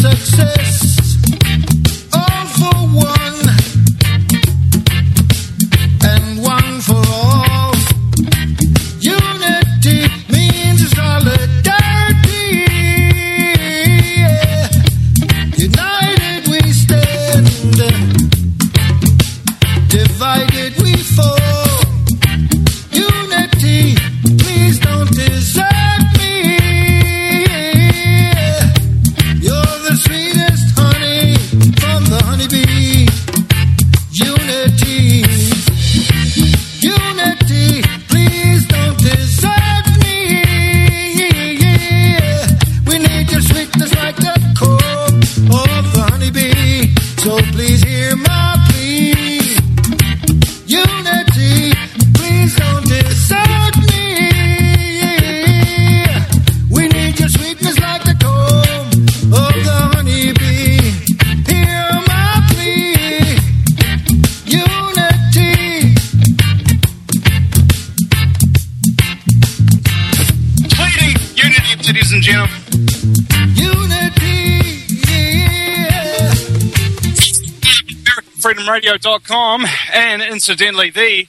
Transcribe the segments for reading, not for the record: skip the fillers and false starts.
success, all for one, and one for all. Unity means solidarity. Yeah. United we stand, divided we fall. Unity, please don't desert me. You're the sweetest honey from the honeybee. Unity, unity, please don't desert me. We need your sweetness like the comb of the honeybee. So please hear my plea. Unity, please don't desert me. We need your sweetness like the comb of the honeybee. Hear my plea. Unity. Pleading unity, ladies and gentlemen. Unity. Yeah. AmericanFreedomRadio.com and incidentally the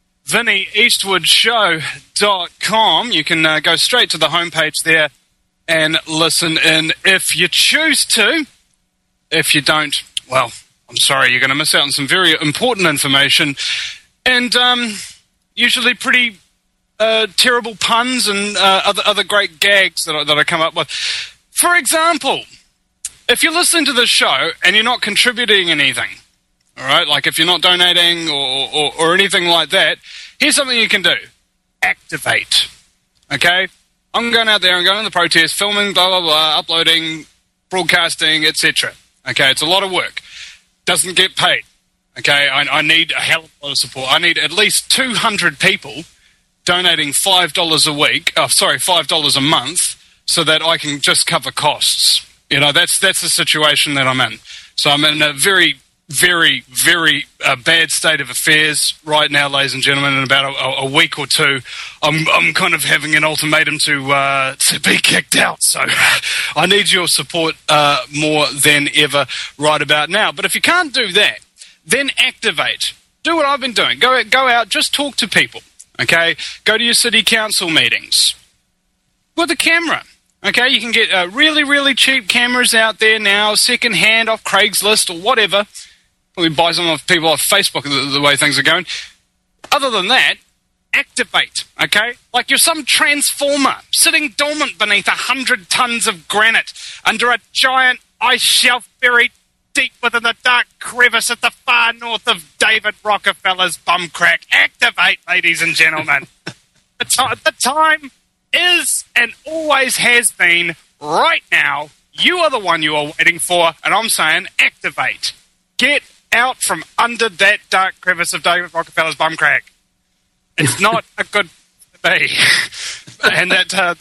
VinnyEastwoodShow.com. You can go straight to the homepage there and listen in if you choose to. If you don't, well, I'm sorry, you're going to miss out on some very important information and usually pretty terrible puns and other great gags that I come up with. For example, if you're listening to this show and you're not contributing anything, all right, like if you're not donating or anything like that, here's something you can do. Activate. Okay? I'm going out there and going to the protest, filming, blah, blah, blah, uploading, broadcasting, etc. Okay, it's a lot of work. Doesn't get paid. Okay, I need a hell of a lot of support. I need at least 200 people donating $5 a week, $5 a month, so that I can just cover costs. You know, that's the situation that I'm in. So I'm in a very, very, very bad state of affairs right now, ladies and gentlemen. In about a week or two, I'm kind of having an ultimatum to be kicked out. So I need your support more than ever right about now. But if you can't do that, then activate. Do what I've been doing. Go out, just talk to people. Okay, go to your city council meetings with a camera. Okay, you can get really, really cheap cameras out there now, second-hand off Craigslist or whatever. We buy some of people off Facebook the way things are going. Other than that, activate, okay? Like you're some transformer sitting dormant beneath 100 tons of granite under a giant ice shelf buried deep within the dark crevice at the far north of David Rockefeller's bum crack. Activate, ladies and gentlemen. The time is and always has been right now. You are the one you are waiting for, and I'm saying activate. Get out from under that dark crevice of David Rockefeller's bum crack. It's not a good day. And that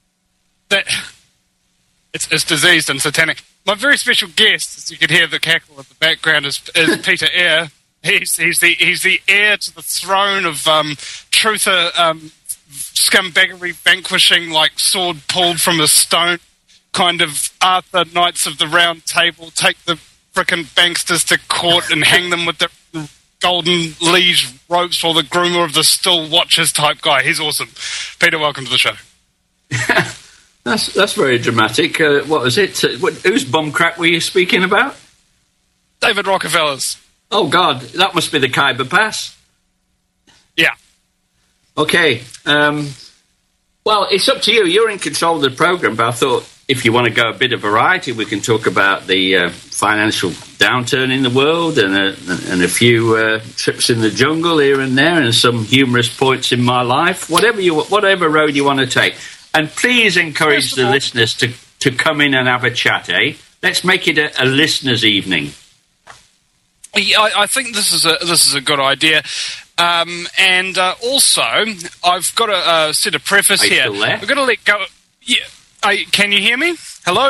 it's diseased and satanic. My very special guest, as you can hear the cackle at the background, is Peter Eyre. He's the heir to the throne of truther scumbaggery vanquishing, like sword pulled from a stone, kind of Arthur Knights of the Round Table, take the frickin' banksters to court and hang them with the golden liege ropes while the groomer of the still watches type guy. He's awesome. Peter, welcome to the show. That's very dramatic. What was it? Whose bum crack were you speaking about? David Rockefeller's. Oh, God. That must be the Khyber Pass. Yeah. Okay. Well, it's up to you. You're in control of the programme, but I thought if you want to go a bit of variety, we can talk about the financial downturn in the world and a few trips in the jungle here and there and some humorous points in my life. Whatever road you want to take. And please encourage the listeners to come in and have a chat, eh? Let's make it a listeners' evening. Yeah, I think this is a good idea. And also, I've got a set of preface here. Still there? We've got to let go. Yeah. Can you hear me? Hello?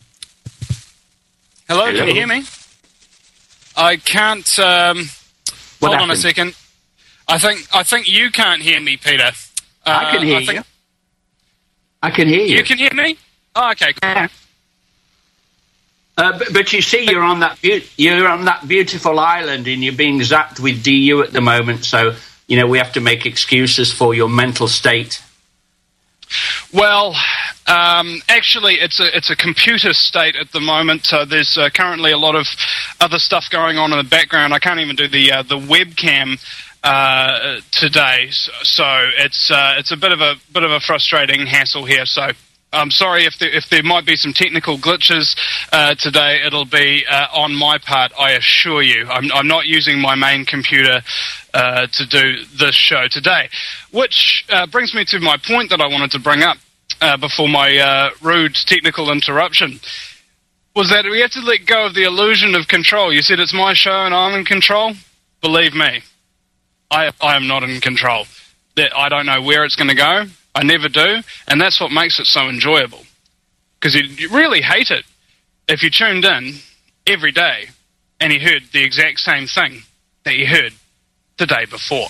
Hello? Can you hear me? I can't. Hold on a second. I think you can't hear me, Peter. I can hear you. I can hear you. You can hear me? Oh, okay. Cool. But you see, you're on that beautiful island, and you're being zapped with DU at the moment. So we have to make excuses for your mental state. Well, actually, it's a computer state at the moment. There's currently a lot of other stuff going on in the background. I can't even do the webcam today, so it's a bit of a frustrating hassle here. So I'm sorry if there might be some technical glitches today. It'll be on my part, I assure you. I'm not using my main computer to do this show today, which brings me to my point that I wanted to bring up before my rude technical interruption, was that we have to let go of the illusion of control. You said it's my show and I'm in control. Believe me, I am not in control. I don't know where it's going to go. I never do, and that's what makes it so enjoyable. Because you really hate it if you tuned in every day and you heard the exact same thing that you heard the day before.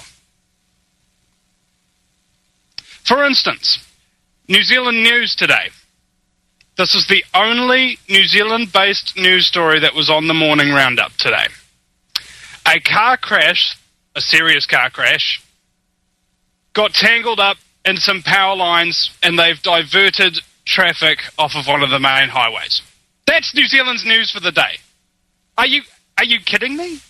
For instance, New Zealand news today. This is the only New Zealand-based news story that was on the morning roundup today. A car crash, a serious car crash, got tangled up in some power lines, and they've diverted traffic off of one of the main highways. That's New Zealand's news for the day. Are you kidding me?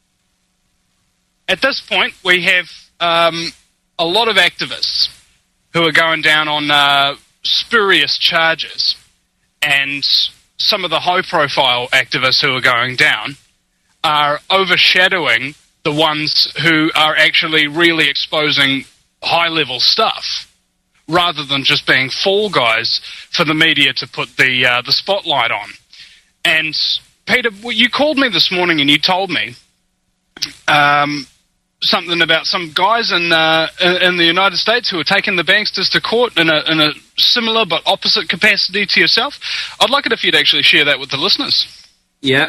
At this point, we have a lot of activists who are going down on spurious charges, and some of the high-profile activists who are going down are overshadowing the ones who are actually really exposing high-level stuff, rather than just being fall guys for the media to put the spotlight on. And Peter, you called me this morning and you told me something about some guys in the United States who are taking the banksters to court in a similar but opposite capacity to yourself. I'd like it if you'd actually share that with the listeners. Yeah,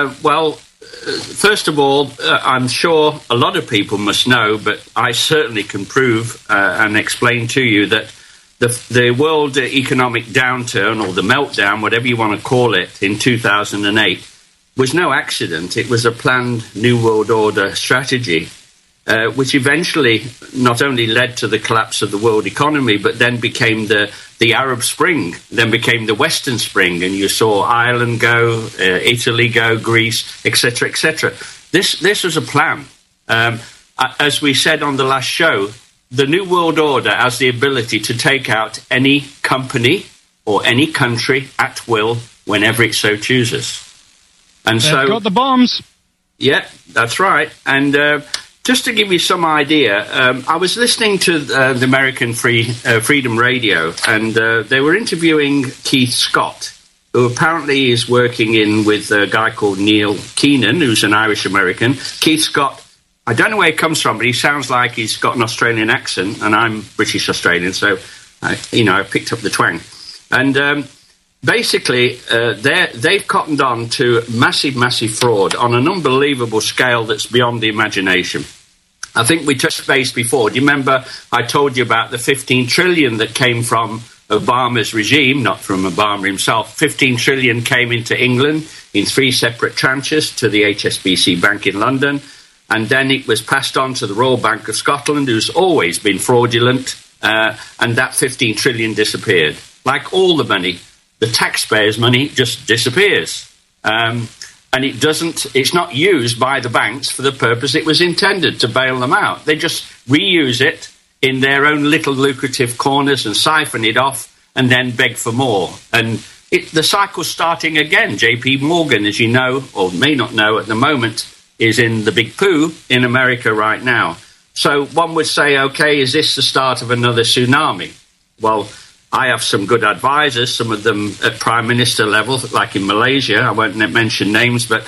first of all, I'm sure a lot of people must know, but I certainly can prove and explain to you that the world economic downturn, or the meltdown, whatever you want to call it, in 2008 was no accident. It was a planned New World Order strategy, which eventually not only led to the collapse of the world economy, but then became the Arab Spring, then became the Western Spring, and you saw Ireland go, Italy go, Greece, etc., etc. This was a plan. As we said on the last show, the New World Order has the ability to take out any company or any country at will whenever it so chooses. And They've got the bombs. Yeah, that's right. And just to give you some idea, I was listening to the American Freedom Radio, and they were interviewing Keith Scott, who apparently is working with a guy called Neil Keenan, who's an Irish-American. Keith Scott, I don't know where he comes from, but he sounds like he's got an Australian accent, and I'm British-Australian, so, I picked up the twang. And basically, they've cottoned on to massive, massive fraud on an unbelievable scale that's beyond the imagination. I think we touched base before. Do you remember I told you about the 15 trillion that came from Obama's regime, not from Obama himself? 15 trillion came into England in 3 separate tranches to the HSBC Bank in London, and then it was passed on to the Royal Bank of Scotland, who's always been fraudulent, and that 15 trillion disappeared. Like all the money, the taxpayers' money just disappears. And it's not used by the banks for the purpose it was intended, to bail them out. They just reuse it in their own little lucrative corners and siphon it off and then beg for more. And the cycle's starting again. JP Morgan, as you know, or may not know at the moment, is in the big poo in America right now. So one would say, okay, is this the start of another tsunami? Well, I have some good advisors, some of them at Prime Minister level, like in Malaysia. I won't mention names, but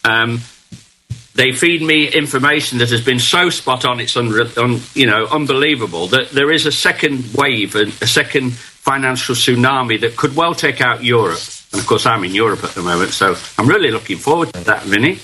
they feed me information that has been so spot on, it's unbelievable, that there is a second wave, a second financial tsunami that could well take out Europe. And, of course, I'm in Europe at the moment, so I'm really looking forward to that, Vinny.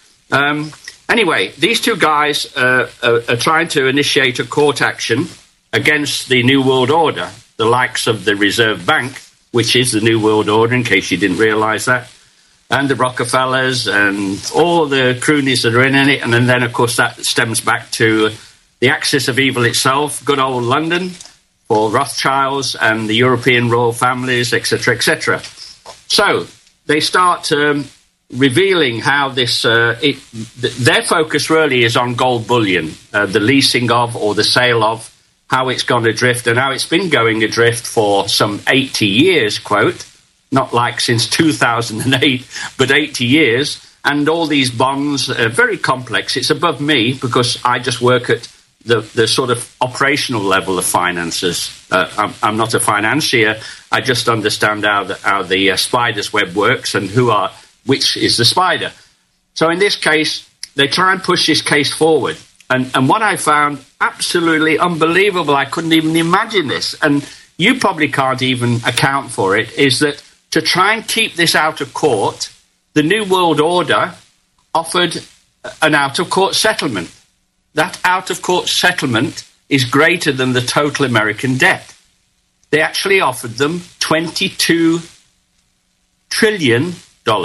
Anyway, these two guys are trying to initiate a court action against the New World Order, the likes of the Reserve Bank, which is the New World Order, in case you didn't realise that. and the Rockefellers and all the cronies that are in it. And then, of course, that stems back to the axis of evil itself, good old London, for Rothschilds and the European royal families, etc., etc. So they start revealing how this, their focus really is on gold bullion, the leasing of or the sale of, how it's gone adrift, and how it's been going adrift for some 80 years, quote, not like since 2008, but 80 years, and all these bonds are very complex. It's above me because I just work at the sort of operational level of finances. I'm not a financier. I just understand how the spider's web works and which is the spider. So in this case, they try and push this case forward. And what I found absolutely unbelievable, I couldn't even imagine this, and you probably can't even account for it, is that to try and keep this out of court, the New World Order offered an out-of-court settlement. That out-of-court settlement is greater than the total American debt. They actually offered them $22 trillion.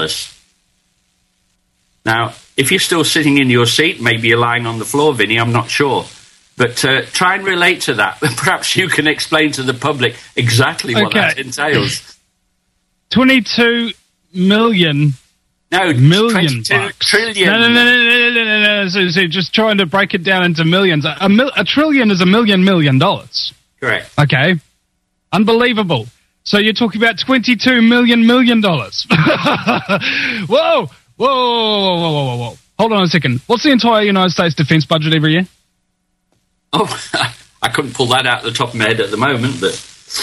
Now, if you're still sitting in your seat, maybe you're lying on the floor, Vinny, I'm not sure. But try and relate to that. Perhaps you can explain to the public exactly what that entails. 22 million. No, million 22 bucks. trillion. No. So just trying to break it down into millions. A trillion is $1 million. Correct. Okay. Unbelievable. So you're talking about $22 million. Whoa. Hold on a second. What's the entire United States defense budget every year? Oh, I couldn't pull that out of the top of my head at the moment, but...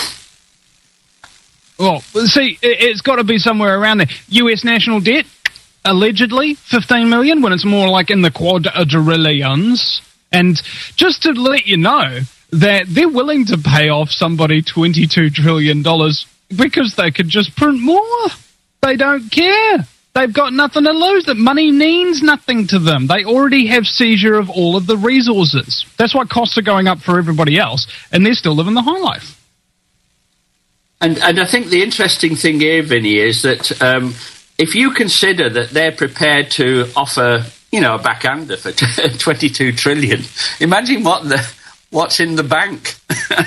Well, see, it's got to be somewhere around there. US national debt, allegedly, 15 million, when it's more like in the quadrillions. And just to let you know that they're willing to pay off somebody $22 trillion because they could just print more. They don't care. They've got nothing to lose. That money means nothing to them. They already have seizure of all of the resources. That's why costs are going up for everybody else, and they're still living the high life. And I think the interesting thing here, Vinny, is that if you consider that they're prepared to offer, a backhander for 22 trillion, imagine what's in the bank.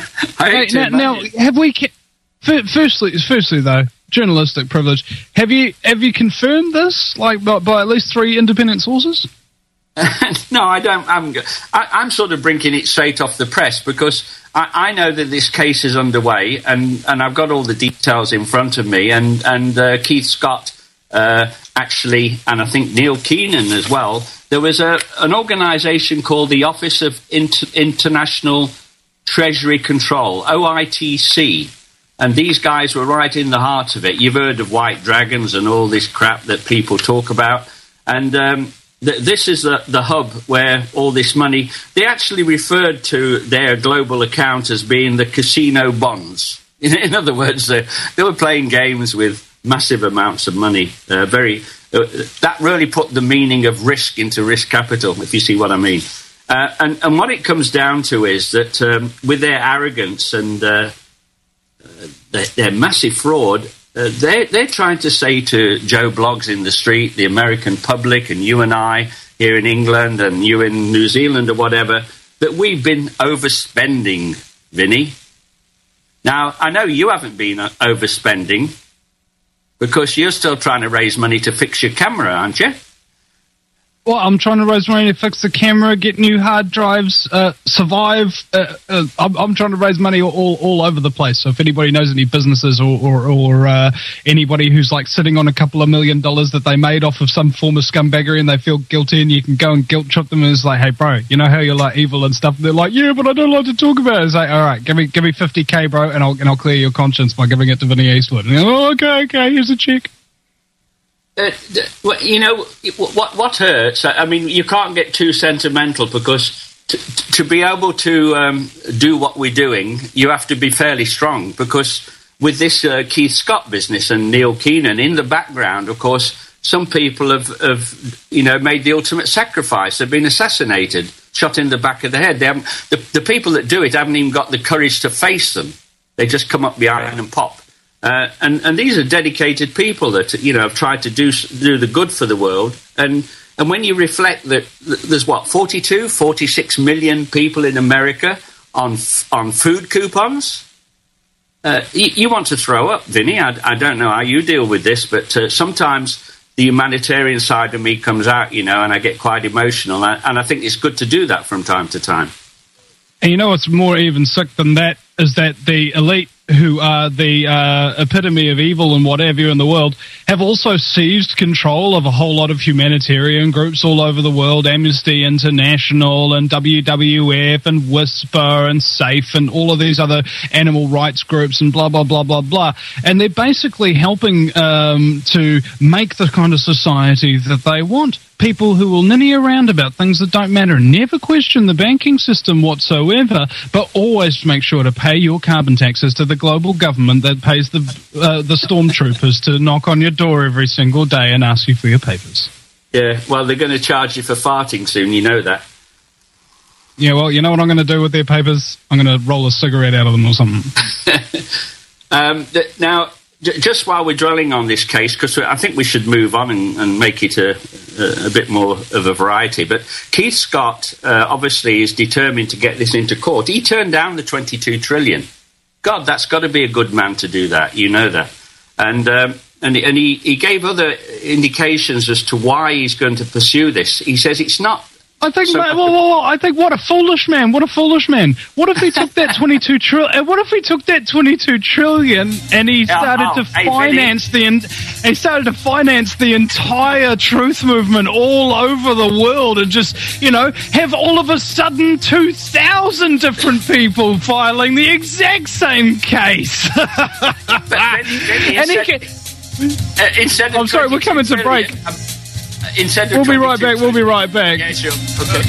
Now, have we? Firstly, though, journalistic privilege. Have you confirmed this, like by at least 3 independent sources? No, I don't. I'm sort of bringing it straight off the press because I know that this case is underway, and I've got all the details in front of me. And Keith Scott actually, and I think Neil Keenan as well. There was an organisation called the Office of International Treasury Control, OITC. And these guys were right in the heart of it. You've heard of white dragons and all this crap that people talk about. And this is the hub where all this money... They actually referred to their global account as being the casino bonds. In other words, they were playing games with massive amounts of money. That really put the meaning of risk into risk capital, if you see what I mean. And what it comes down to is that with their arrogance and... their massive fraud, they're trying to say to Joe Bloggs in the street, the American public, and you and I here in England and you in New Zealand or whatever, that we've been overspending, Vinny. Now, I know you haven't been overspending because you're still trying to raise money to fix your camera, aren't you? Well, I'm trying to raise money to fix the camera, get new hard drives, survive. I'm trying to raise money all over the place. So if anybody knows any businesses or anybody who's like sitting on a couple of $1 million that they made off of some form of scumbaggery and they feel guilty, and you can go and guilt trip them, and it's like, hey, bro, you know how you're like evil and stuff? And they're like, yeah, but I don't like to talk about it. It's like, all right, give me $50K, bro, and I'll clear your conscience by giving it to Vinny Eastwood. And okay, here's a check. What hurts? I mean, you can't get too sentimental because to be able to do what we're doing, you have to be fairly strong. Because with this Keith Scott business and Neil Keenan in the background, of course, some people have made the ultimate sacrifice. They've been assassinated, shot in the back of the head. They haven't, the people that do it haven't even got the courage to face them. They just come up behind and pop. And these are dedicated people that, have tried to do the good for the world. And when you reflect that there's 46 million people in America on food coupons, you want to throw up, Vinny. I don't know how you deal with this, but sometimes the humanitarian side of me comes out, and I get quite emotional. And I think it's good to do that from time to time. And what's more even sick than that is that the elite, who are the epitome of evil and whatever in the world, have also seized control of a whole lot of humanitarian groups all over the world, Amnesty International and WWF and Whisper and SAFE and all of these other animal rights groups and blah, blah, blah, blah, blah. And they're basically helping to make the kind of society that they want. People who will ninny around about things that don't matter, never question the banking system whatsoever, but always make sure to pay your carbon taxes to the global government that pays the stormtroopers to knock on your door every single day and ask you for your papers. Yeah, well, they're going to charge you for farting soon, you know that. Yeah, well, you know what I'm going to do with their papers? I'm going to roll a cigarette out of them or something. Now, just while we're dwelling on this case, because I think we should move on and make it a bit more of a variety, but Keith Scott obviously is determined to get this into court. He turned down the $22 trillion. God, that's got to be a good man to do that. You know that. And he gave other indications as to why he's going to pursue this. He says it's not... I think, I think, what a foolish man! What a foolish man! What if he took that 22 trillion? What if he took that 22 trillion and he started to finance the entire truth movement all over the world, and just have all of a sudden 2,000 different people filing the exact same case. Instead of I'm sorry, we're coming to break. We'll be right back. We'll be right back. Yeah, sure. Okay.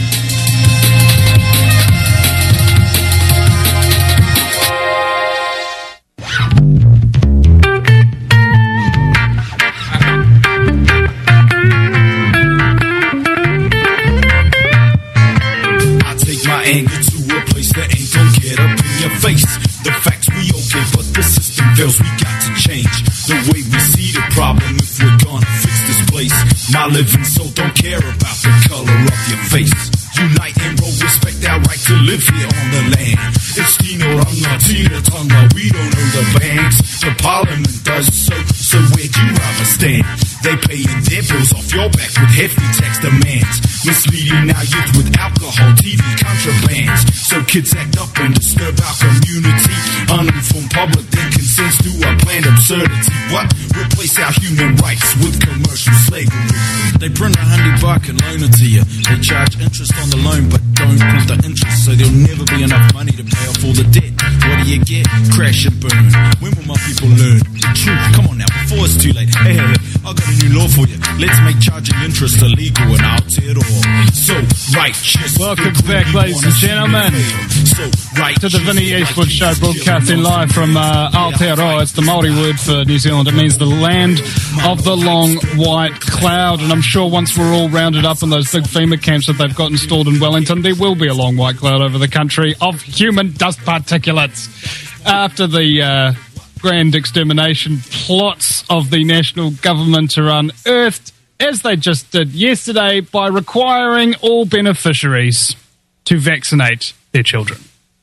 I take my anger to a place that ain't gonna get up in your face. The facts we okay, but the system fails. We got to change the way we see the problem if we're gonna fix this place. My living soul don't care about the color of your face. Unite and roll, respect our right to live here on the land. It's Tinoranga, Tina Tonga, we don't own the banks. The parliament does so where do you ever stand? They paying their bills off your back with hefty tax demands. Misleading our youth with alcohol, TV, contrabands. So kids act up and disturb our community. Uninformed public then consents to a planned absurdity. What? Replace our human rights with commercial slavery. They print $100 and loan it to you. They charge interest on the loan but don't print the interest, so there'll never be enough money to pay off all the debt. What do you get? Crash and burn. When will my people learn the truth? Come on now, before it's too late. Hey, I got a new law for you. Let's make charging interest illegal and I'll tear it all. So righteous. Welcome back, ladies and gentlemen, to the Vinny Eastwood Show, broadcasting live from Aotearoa. It's the Māori word for New Zealand. It means the land of the long white cloud. And I'm sure once we're all rounded up in those big FEMA camps that they've got installed in Wellington, there will be a long white cloud over the country of human dust particulates. After the grand extermination plots of the national government are unearthed, as they just did yesterday, by requiring all beneficiaries to vaccinate their children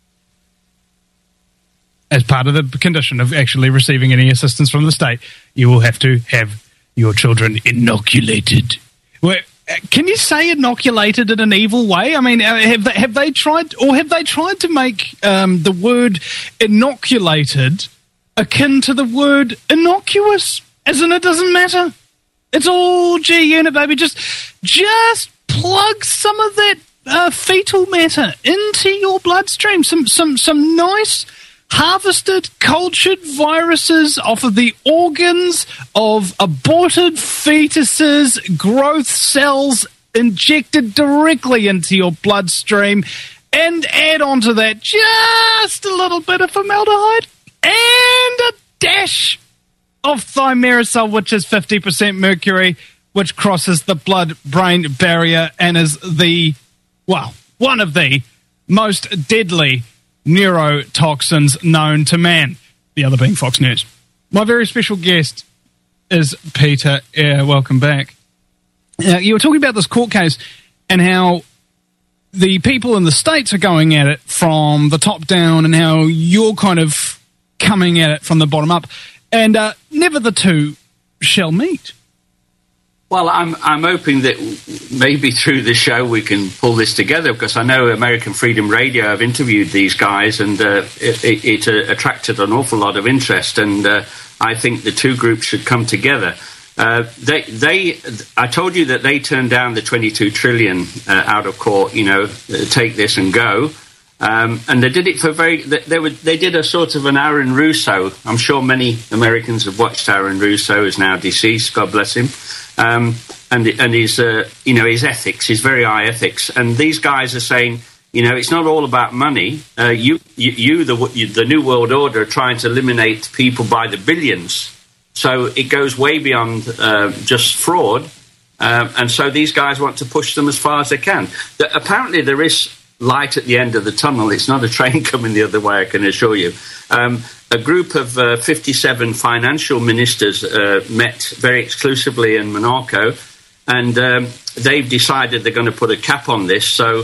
as part of the condition of actually receiving any assistance from the state. You will have to have your children inoculated. Well, can you say inoculated in an evil way? I mean, have they tried to make the word inoculated akin to the word innocuous? As in, it doesn't matter. It's all G unit, baby. Just plug some of that fetal matter into your bloodstream. Some nice harvested, cultured viruses off of the organs of aborted fetuses, growth cells injected directly into your bloodstream, and add onto that just a little bit of formaldehyde and a dash of thimerosal, which is 50% mercury, which crosses the blood-brain barrier and is one of the most deadly neurotoxins known to man, the other being Fox News. My very special guest is Peter. Welcome back. You were talking about this court case and how the people in the States are going at it from the top down and how you're kind of coming at it from the bottom up. And never the two shall meet. Well, I'm hoping that maybe through the show we can pull this together, because I know American Freedom Radio have interviewed these guys, and it attracted an awful lot of interest, and I think the two groups should come together. I told you that they turned down the 22 trillion out of court, take this and go. And they did it for they did a sort of an Aaron Russo. I'm sure many Americans have watched Aaron Russo, who's now deceased, God bless him. And his his ethics, his very high ethics. And these guys are saying, it's not all about money. The New World Order, are trying to eliminate people by the billions. So it goes way beyond just fraud. And so these guys want to push them as far as they can. Apparently there is light at the end of the tunnel. It's not a train coming the other way, I can assure you. A group of 57 financial ministers met very exclusively in Monaco, and they've decided they're going to put a cap on this. So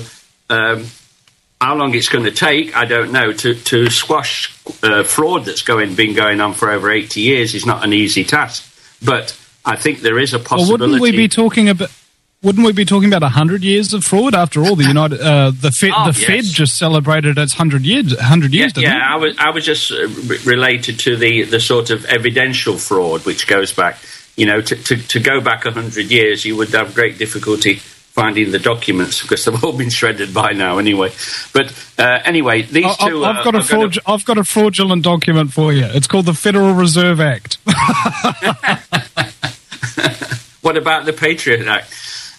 how long it's going to take, I don't know. To squash fraud that's been going on for over 80 years is not an easy task. But I think there is a possibility. Well, wouldn't we be talking about 100 years of fraud? After all, the Fed just celebrated its 100 years. I was just related to the sort of evidential fraud, which goes back. To go back 100 years, you would have great difficulty finding the documents because they've all been shredded by now. Anyway, but anyway, these two. I've got a fraudulent document for you. It's called the Federal Reserve Act. What about the Patriot Act?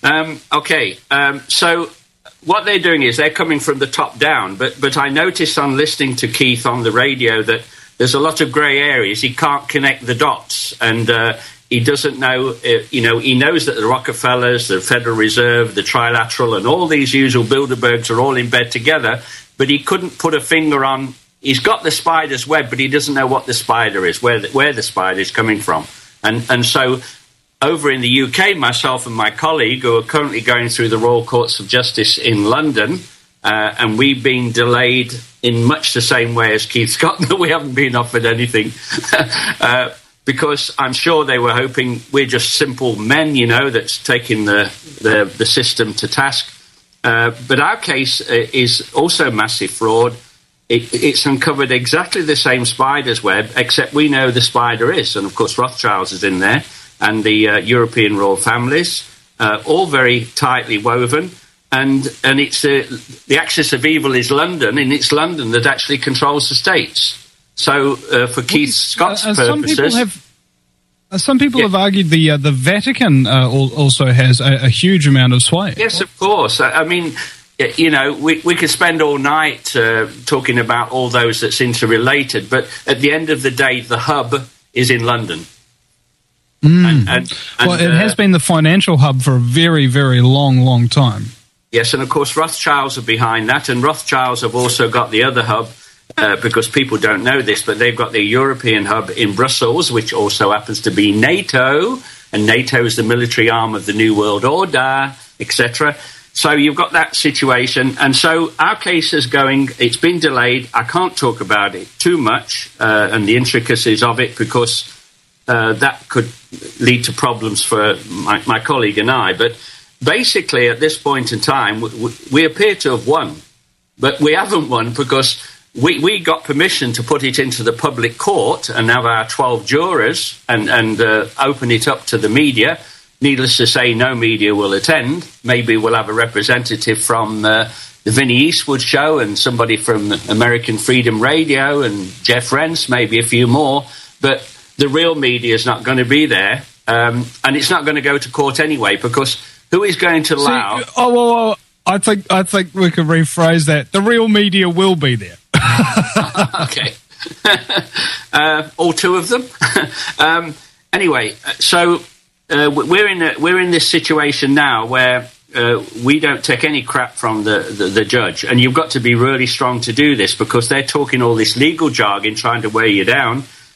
So what they're doing is they're coming from the top down, but I noticed on listening to Keith on the radio that there's a lot of grey areas. He can't connect the dots, and he doesn't know, he knows that the Rockefellers, the Federal Reserve, the Trilateral, and all these usual Bilderbergs are all in bed together, but he couldn't put a finger on. He's got the spider's web, but he doesn't know what the spider is, where the spider is coming from. And so over in the UK, myself and my colleague, who are currently going through the Royal Courts of Justice in London, and we've been delayed in much the same way as Keith Scott, that we haven't been offered anything, because I'm sure they were hoping we're just simple men, that's taking the system to task. But our case is also massive fraud. It's uncovered exactly the same spider's web, except we know the spider is, and of course Rothschilds is in there, and the European royal families, all very tightly woven. And it's the axis of evil is London, and it's London that actually controls the states. So for Keith Scott's purposes... Some people have argued the Vatican also has a huge amount of sway. Yes, of course. I mean, we could spend all night talking about all those that's interrelated, but at the end of the day, the hub is in London. It has been the financial hub for a very, very long time. Yes, and of course Rothschilds are behind that, and Rothschilds have also got the other hub, because people don't know this, but they've got the European hub in Brussels, which also happens to be NATO, and NATO is the military arm of the New World Order, etc. So you've got that situation, and so our case is going, it's been delayed. I can't talk about it too much, and the intricacies of it, because that could lead to problems for my colleague and I. But basically, at this point in time, we appear to have won. But we haven't won because we got permission to put it into the public court and have our 12 jurors and open it up to the media. Needless to say, no media will attend. Maybe we'll have a representative from the Vinnie Eastwood show and somebody from American Freedom Radio and Jeff Rentz, maybe a few more. But the real media is not going to be there, and it's not going to go to court anyway, because who is going to allow... I think we could rephrase that. The real media will be there. Okay. All two of them? Anyway, so we're in this situation now where we don't take any crap from the judge, and you've got to be really strong to do this, because they're talking all this legal jargon trying to wear you down.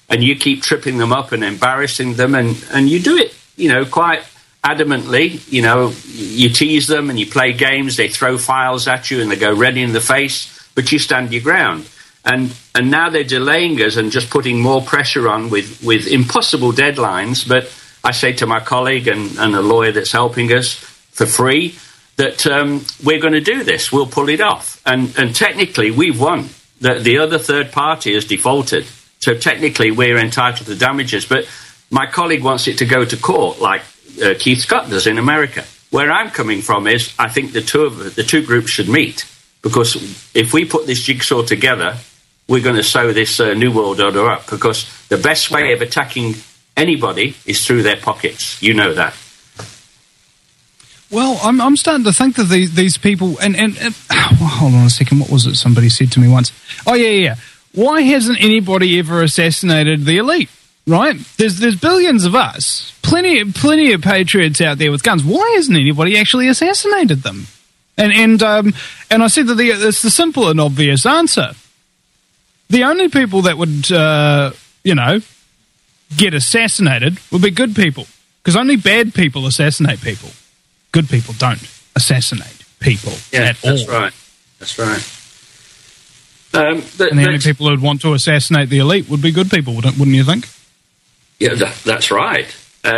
and you keep tripping them up and embarrassing them, and you do it, quite adamantly. You tease them and you play games, they throw files at you and they go red in the face, but you stand your ground. And now they're delaying us and just putting more pressure on with impossible deadlines. But I say to my colleague and a lawyer that's helping us for free that we're going to do this. We'll pull it off. And technically, we've won. The other third party has defaulted. So technically, we're entitled to damages. But my colleague wants it to go to court like Keith Scott does in America. Where I'm coming from is I think the two groups should meet. Because if we put this jigsaw together, we're going to sew this New World Order up, because the best way of attacking anybody is through their pockets. You know that. Well, I'm starting to think that these people... And well, hold on a second. What was it somebody said to me once? Oh, yeah. Why hasn't anybody ever assassinated the elite, right? There's billions of us, plenty of patriots out there with guns. Why hasn't anybody actually assassinated them? And I said that it's the simple and obvious answer. The only people that would, get assassinated would be good people, because only bad people assassinate people. Good people don't assassinate people at all. That's right. And the only people who would want to assassinate the elite would be good people, wouldn't you think? Yeah, that's right.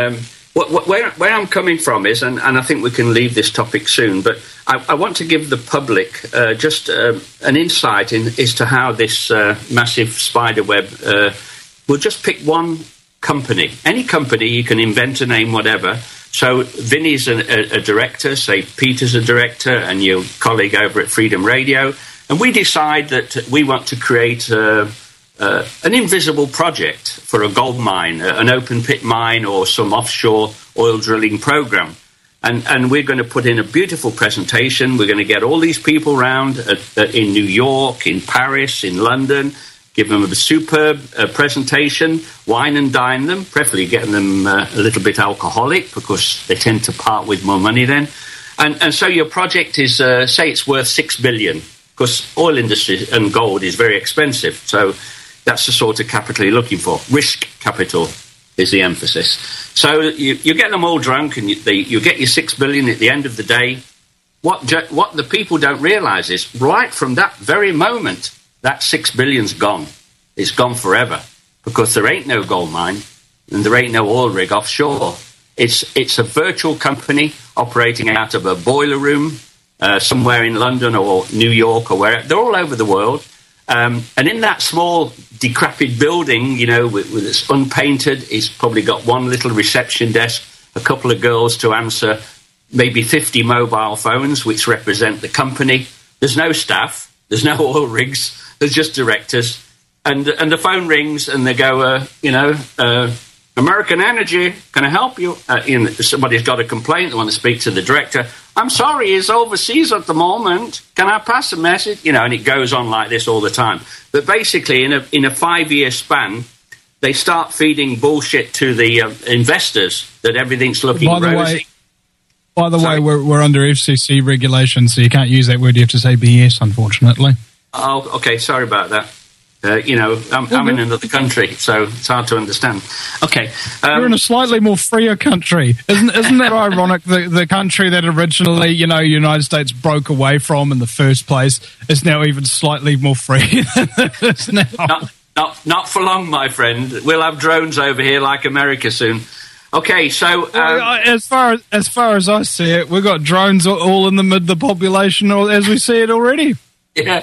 Where I'm coming from is, and I think we can leave this topic soon, but I want to give the public just an insight as to how this massive spider web will just pick one company. Any company, you can invent a name, whatever. So Vinny's a director, say Peter's a director, and your colleague over at Freedom Radio, and we decide that we want to create an invisible project for a gold mine, an open pit mine, or some offshore oil drilling program. And we're going to put in a beautiful presentation. We're going to get all these people around in New York, in Paris, in London, give them a superb presentation, wine and dine them, preferably getting them a little bit alcoholic, because they tend to part with more money then. And so your project is, say it's worth $6 billion, because oil industry and gold is very expensive. So that's the sort of capital you're looking for. Risk capital is the emphasis. So you get them all drunk, and you get your $6 billion at the end of the day. What the people don't realise is, right from that very moment, that $6 billion's gone. It's gone forever, because there ain't no gold mine and there ain't no oil rig offshore. It's a virtual company operating out of a boiler room somewhere in London or New York or wherever. They're all over the world. And in that small, decrepit building, with it's unpainted, it's probably got one little reception desk, a couple of girls to answer maybe 50 mobile phones, which represent the company. There's no staff. There's no oil rigs. There's just directors. And the phone rings and they go, American Energy, can I help you? Somebody's got a complaint. They want to speak to the director. I'm sorry, he's overseas at the moment. Can I pass a message? And it goes on like this all the time. But basically, in a 5-year span, they start feeding bullshit to the investors that everything's looking rosy. By the way, we're under FCC regulations, so you can't use that word. You have to say BS, unfortunately. Oh, okay. Sorry about that. I'm in another country, so it's hard to understand. Okay. You're in a slightly more freer country. Isn't that ironic? The country that originally, United States broke away from in the first place is now even slightly more free than it is now. Not for long, my friend. We'll have drones over here like America soon. Okay, so as far as I see it, we've got drones all in the population, as we see it already. Yeah.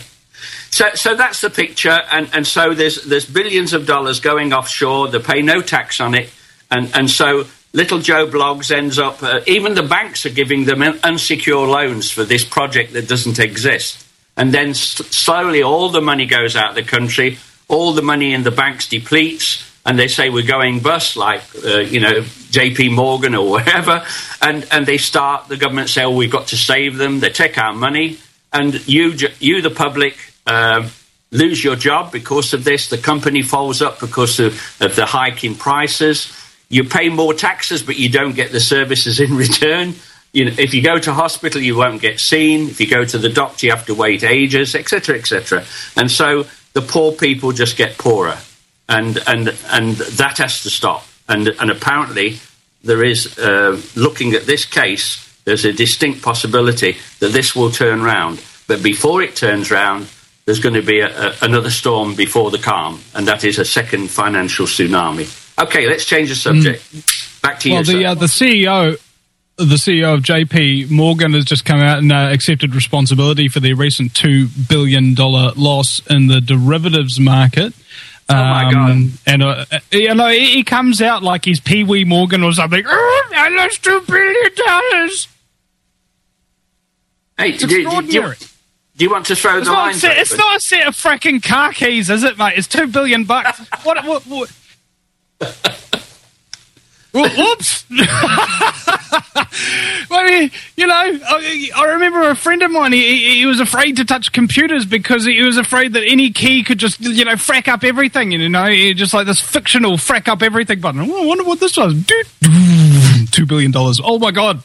So that's the picture, and so there's billions of dollars going offshore. They pay no tax on it, and so little Joe Bloggs ends up. Even the banks are giving them unsecured loans for this project that doesn't exist, and then slowly all the money goes out of the country. All the money in the banks depletes. And they say we're going bust, like, J.P. Morgan or wherever. And the government say, we've got to save them. They take our money. And you the public, lose your job because of this. The company folds up because of the hike in prices. You pay more taxes, but you don't get the services in return. If you go to hospital, you won't get seen. If you go to the doctor, you have to wait ages, etc., etc. And so the poor people just get poorer. and that has to stop. And apparently, there is looking at this case. There's a distinct possibility that this will turn round. But before it turns round, there's going to be another storm before the calm, and that is a second financial tsunami. Okay, let's change the subject. Back to you, sir. Well, the CEO of JP Morgan has just come out and accepted responsibility for their recent $2 billion loss in the derivatives market. Oh my God! And he comes out like he's Pee Wee Morgan or something. I lost $2 billion. Hey, do you want to throw the lines? It's not a set of fracking car keys, is it, mate? It's $2 billion. What? Whoops! Well, I remember a friend of mine. He was afraid to touch computers because he was afraid that any key could just, frack up everything. Just like this fictional frack up everything button. Oh, I wonder what this does. $2 billion. Oh my God!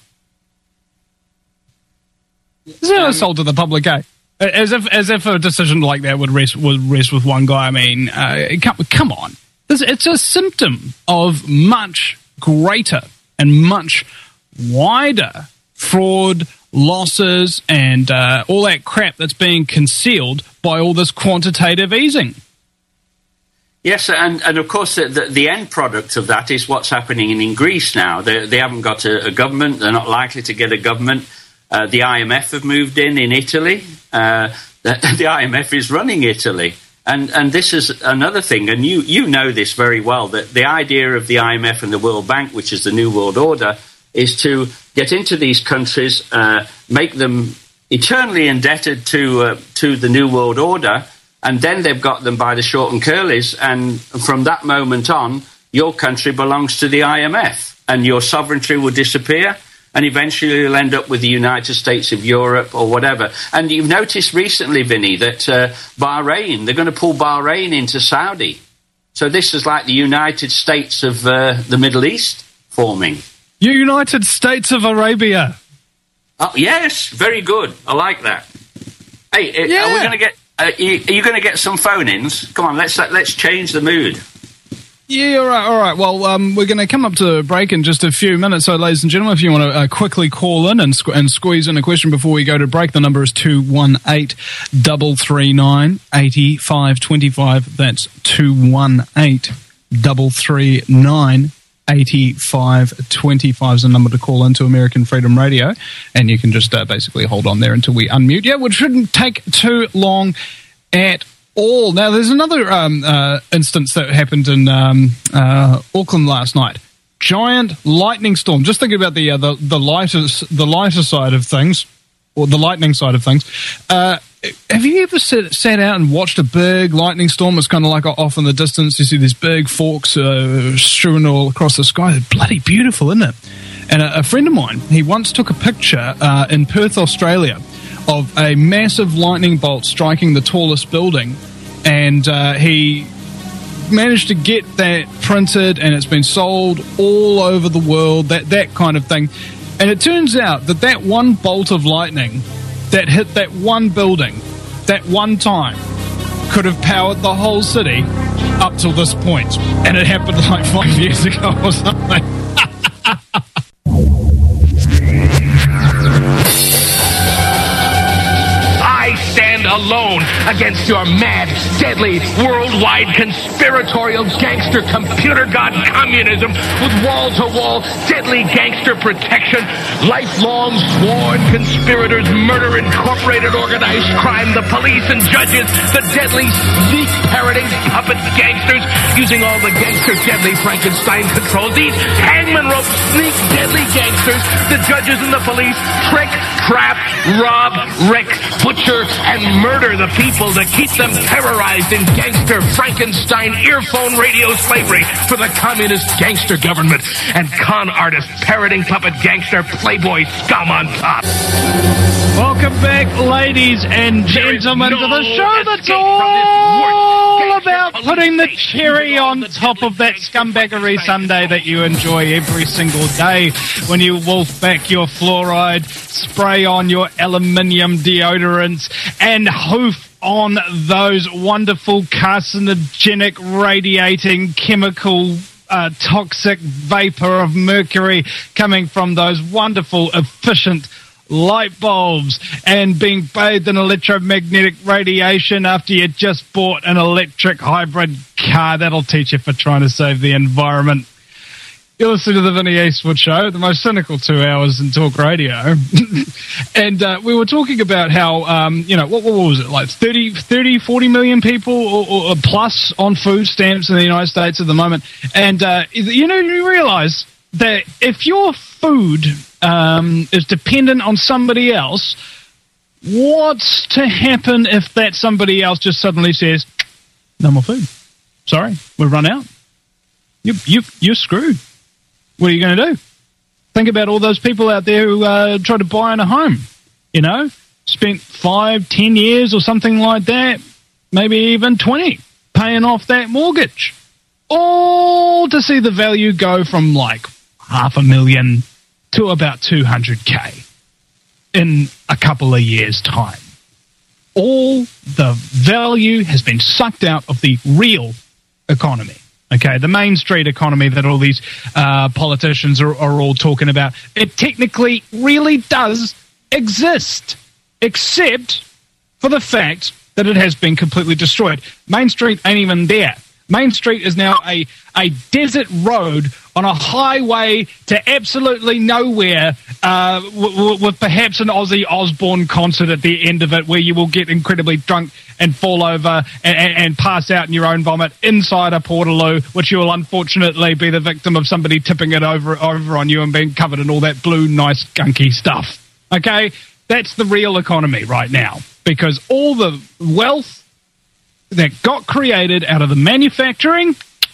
This is sold to the public, eh? As if a decision like that would rest with one guy. I mean, come on. It's a symptom of much greater and much wider fraud, losses, and all that crap that's being concealed by all this quantitative easing. Yes, and of course the end product of that is what's happening in Greece now. They haven't got a government. They're not likely to get a government. The IMF have moved in Italy. The IMF is running Italy. And this is another thing, and you know this very well, that the idea of the IMF and the World Bank, which is the New World Order, is to get into these countries, make them eternally indebted to the New World Order, and then they've got them by the short and curlies, and from that moment on, your country belongs to the IMF, and your sovereignty will disappear. And eventually you'll end up with the United States of Europe or whatever. And you've noticed recently, Vinny, that Bahrain, they're going to pull Bahrain into Saudi. So this is like the United States of the Middle East forming. United States of Arabia. Oh, yes, very good. I like that. Hey, yeah. Are we going to get? Are you going to get some phone-ins? Come on, let's change the mood. Yeah, all right. Well, we're going to come up to a break in just a few minutes. So, ladies and gentlemen, if you want to quickly call in and squeeze in a question before we go to break, the number is 218-339-8525. That's 218-339-8525 is the number to call into American Freedom Radio. And you can just basically hold on there until we unmute. Yeah, which shouldn't take too long at all. Now, there's another instance that happened in Auckland last night. Giant lightning storm. Just think about the lighter side of things, or the lightning side of things. Have you ever sat out and watched a big lightning storm? It's kind of like off in the distance. You see these big forks strewn all across the sky. They're bloody beautiful, isn't it? And a friend of mine, he once took a picture in Perth, Australia, of a massive lightning bolt striking the tallest building, and he managed to get that printed, and it's been sold all over the world, that kind of thing. And it turns out that one bolt of lightning that hit that one building that one time could have powered the whole city up till this point, and it happened like 5 years ago or something. Alone against your mad, deadly, worldwide conspiratorial gangster computer god communism with wall-to-wall deadly gangster protection, lifelong sworn conspirators, murder incorporated organized crime, the police and judges, the deadly sneak parroting puppet gangsters using all the gangster deadly Frankenstein controls. These hangman rope sneak deadly gangsters, the judges and the police trick, trap, rob, wreck, butcher, and murder the people to keep them terrorized in gangster Frankenstein earphone radio slavery for the communist gangster government and con artist parroting puppet gangster playboy scum on top. Welcome back, ladies and gentlemen, to the show that's all about putting the cherry on top of that scumbaggery sundae that you enjoy every single day when you wolf back your fluoride, spray on your aluminium deodorants, and hoof on those wonderful carcinogenic, radiating, chemical, toxic vapor of mercury coming from those wonderful, efficient light bulbs and being bathed in electromagnetic radiation after you just bought an electric hybrid car. That'll teach you for trying to save the environment. You're listening to the Vinny Eastwood Show, the most cynical 2 hours in talk radio. And we were talking about how, what was it, like 40 million people or plus on food stamps in the United States at the moment. And, you realize that if your food is dependent on somebody else, what's to happen if that somebody else just suddenly says, no more food? Sorry, we've run out. You're screwed. What are you going to do? Think about all those people out there who try to buy in a home, spent 5-10 years or something like that, maybe even 20, paying off that mortgage, all to see the value go from like $500,000 to about $200K in a couple of years' time. All the value has been sucked out of the real economy. Okay, the Main Street economy that all these politicians are all talking about, it technically really does exist, except for the fact that it has been completely destroyed. Main Street ain't even there. Main Street is now a desert road on a highway to absolutely nowhere, with perhaps an Ozzy Osbourne concert at the end of it, where you will get incredibly drunk and fall over and pass out in your own vomit inside a Portaloo, which you will unfortunately be the victim of somebody tipping it over on you and being covered in all that blue, nice, gunky stuff. Okay? That's the real economy right now, because all the wealth that got created out of the manufacturing,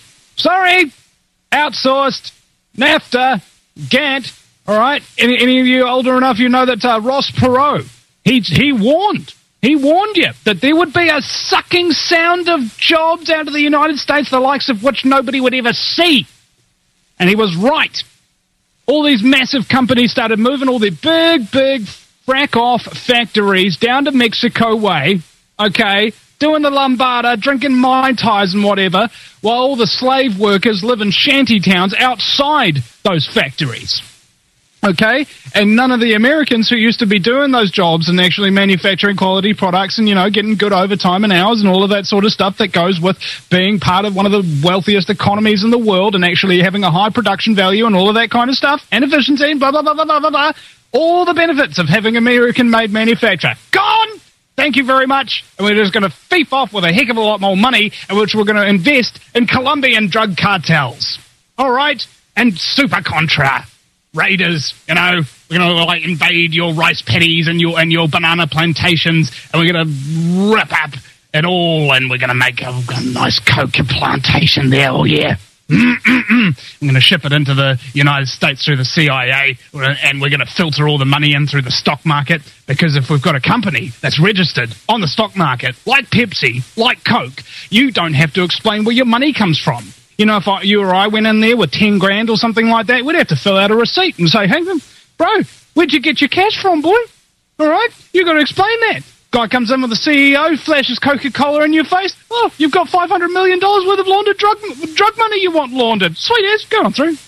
outsourced, NAFTA, GATT, all right? Any of you older enough, you know that Ross Perot, he warned you that there would be a sucking sound of jobs out of the United States, the likes of which nobody would ever see. And he was right. All these massive companies started moving all their big frack-off factories down to Mexico way, okay, doing the lambada, drinking Mai Tais and whatever, while all the slave workers live in shanty towns outside those factories. Okay? And none of the Americans who used to be doing those jobs and actually manufacturing quality products and, getting good overtime and hours and all of that sort of stuff that goes with being part of one of the wealthiest economies in the world and actually having a high production value and all of that kind of stuff, and efficiency and blah, blah, blah, blah, blah, blah, blah. All the benefits of having American-made manufacture gone! Thank you very much. And we're just going to thief off with a heck of a lot more money, which we're going to invest in Colombian drug cartels. All right? And Super Contra raiders, we're going to invade your rice paddies and your banana plantations, and we're going to rip up it all, and we're going to make a nice coca plantation there, oh yeah. I'm going to ship it into the United States through the CIA, and we're going to filter all the money in through the stock market, because if we've got a company that's registered on the stock market, like Pepsi, like Coke, you don't have to explain where your money comes from. If you or I went in there with 10 grand or something like that, we'd have to fill out a receipt and say, hey, bro, where'd you get your cash from, boy? All right? You got to explain that. Guy comes in with the CEO, flashes Coca-Cola in your face. Oh, you've got $500 million worth of laundered drug money you want laundered. Sweet as, go on through.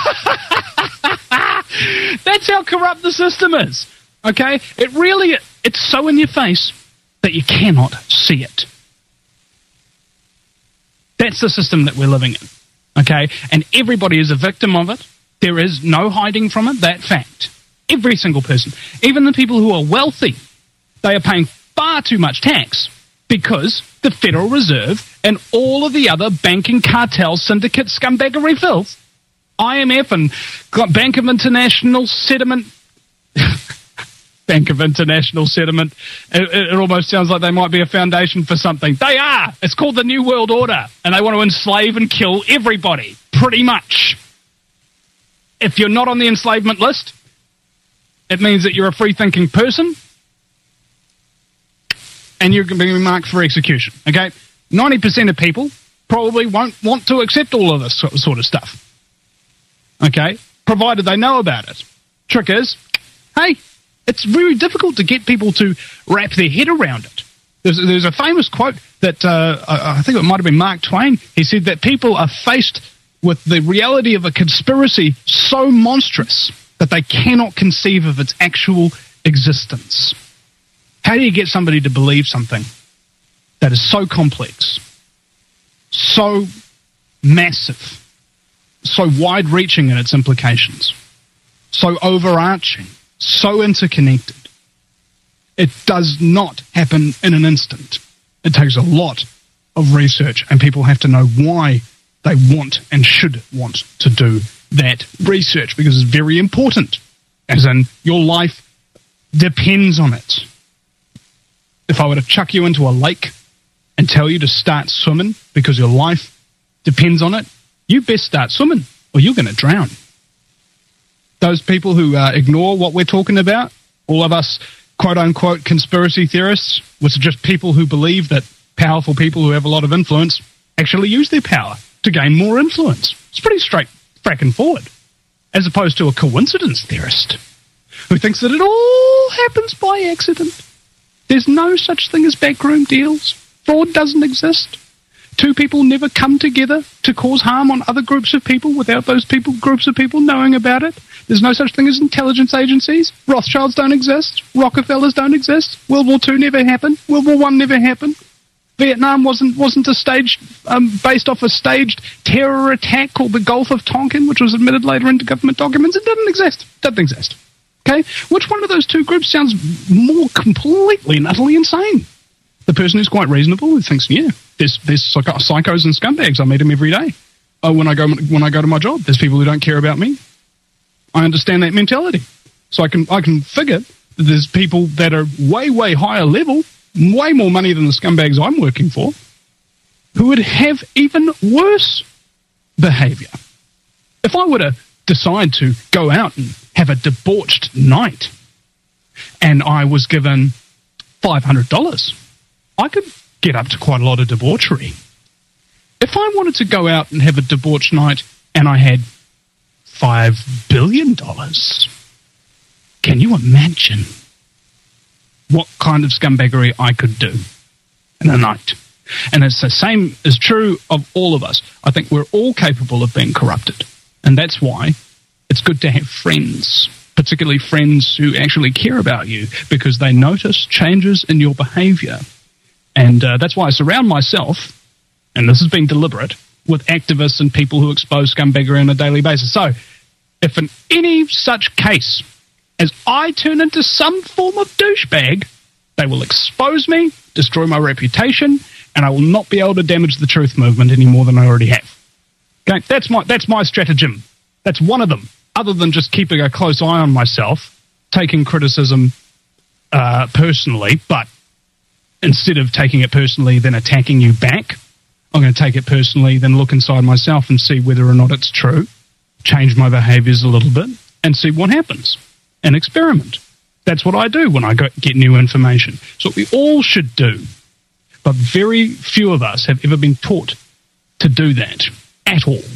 That's how corrupt the system is. Okay? It's so in your face that you cannot see it. That's the system that we're living in. Okay? And everybody is a victim of it. There is no hiding from it, that fact. Every single person. Even the people who are wealthy, they are paying far too much tax because the Federal Reserve and all of the other banking cartel syndicate scumbaggery filth, IMF and Bank of International Settlement, Bank of International Settlement, it almost sounds like they might be a foundation for something. They are! It's called the New World Order, and they want to enslave and kill everybody, pretty much. If you're not on the enslavement list, it means that you're a free-thinking person, and you're going to be marked for execution, okay? 90% of people probably won't want to accept all of this sort of stuff, okay? Provided they know about it. Trick is, hey, it's very difficult to get people to wrap their head around it. There's a famous quote that I think it might have been Mark Twain. He said that people are faced with the reality of a conspiracy so monstrous that they cannot conceive of its actual existence. How do you get somebody to believe something that is so complex, so massive, so wide-reaching in its implications, so overarching, so interconnected? It does not happen in an instant. It takes a lot of research, and people have to know why they want and should want to do that research, because it's very important, as in your life depends on it. If I were to chuck you into a lake and tell you to start swimming because your life depends on it, you best start swimming or you're going to drown. Those people who ignore what we're talking about, all of us quote-unquote conspiracy theorists, which are just people who believe that powerful people who have a lot of influence actually use their power to gain more influence. It's pretty straight fracking forward, as opposed to a coincidence theorist who thinks that it all happens by accident. There's no such thing as backroom deals. Fraud doesn't exist. Two people never come together to cause harm on other groups of people without those groups of people knowing about it. There's no such thing as intelligence agencies. Rothschilds don't exist. Rockefellers don't exist. World War II never happened. World War I never happened. Vietnam wasn't a staged, based off a staged terror attack called the Gulf of Tonkin, which was admitted later into government documents. It doesn't exist. Doesn't exist. Okay? Which one of those two groups sounds more completely and utterly insane? The person who's quite reasonable, who thinks, yeah, there's psychos and scumbags. I meet them every day. When I go to my job, there's people who don't care about me. I understand that mentality. So I can figure that there's people that are way, way higher level, way more money than the scumbags I'm working for, who would have even worse behavior. If I were to decide to go out and have a debauched night and I was given $500, I could get up to quite a lot of debauchery. If I wanted to go out and have a debauched night and I had $5 billion, can you imagine what kind of scumbaggery I could do in a night? And it's the same is true of all of us. I think we're all capable of being corrupted. And that's why it's good to have friends, particularly friends who actually care about you, because they notice changes in your behavior. And that's why I surround myself, and this has been deliberate, with activists and people who expose scumbaggery on a daily basis. So if in any such case as I turn into some form of douchebag, they will expose me, destroy my reputation, and I will not be able to damage the truth movement any more than I already have. Okay, that's my stratagem. That's one of them. Other than just keeping a close eye on myself, taking criticism personally, but instead of taking it personally, then attacking you back, I'm going to take it personally, then look inside myself and see whether or not it's true, change my behaviors a little bit, and see what happens. And experiment. That's what I do when I get new information. It's what we all should do. But very few of us have ever been taught to do that at all.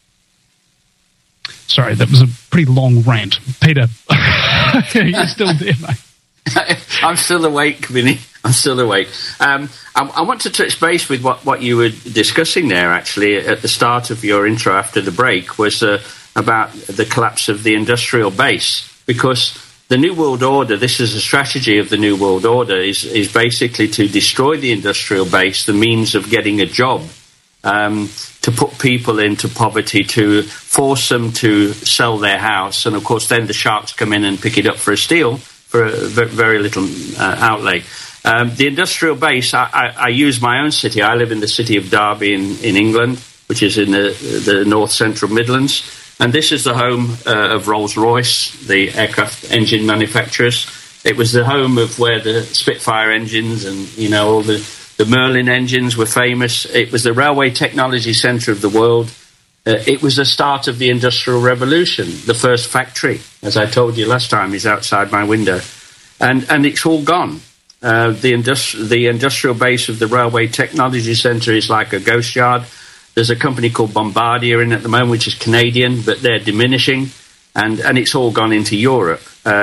Sorry, that was a pretty long rant. Peter, you're still there, mate. I'm still awake, Vinny. I'm still awake. I want to touch base with what you were discussing there, actually, at the start of your intro after the break, was about the collapse of the industrial base. Because the New World Order, this is a strategy of the New World Order, is basically to destroy the industrial base, the means of getting a job, to put people into poverty, to force them to sell their house. And, of course, then the sharks come in and pick it up for a steal for a very little outlay. The industrial base, I use my own city. I live in the city of Derby in England, which is in the north central Midlands. And this is the home of Rolls-Royce, the aircraft engine manufacturers. It was the home of where the Spitfire engines and, all the Merlin engines were famous. It was the railway technology centre of the world. It was the start of the Industrial Revolution. The first factory, as I told you last time, is outside my window. And it's all gone. The industrial base of the Railway Technology Centre is like a ghost yard. There's a company called Bombardier in at the moment, which is Canadian, but they're diminishing, and it's all gone into Europe.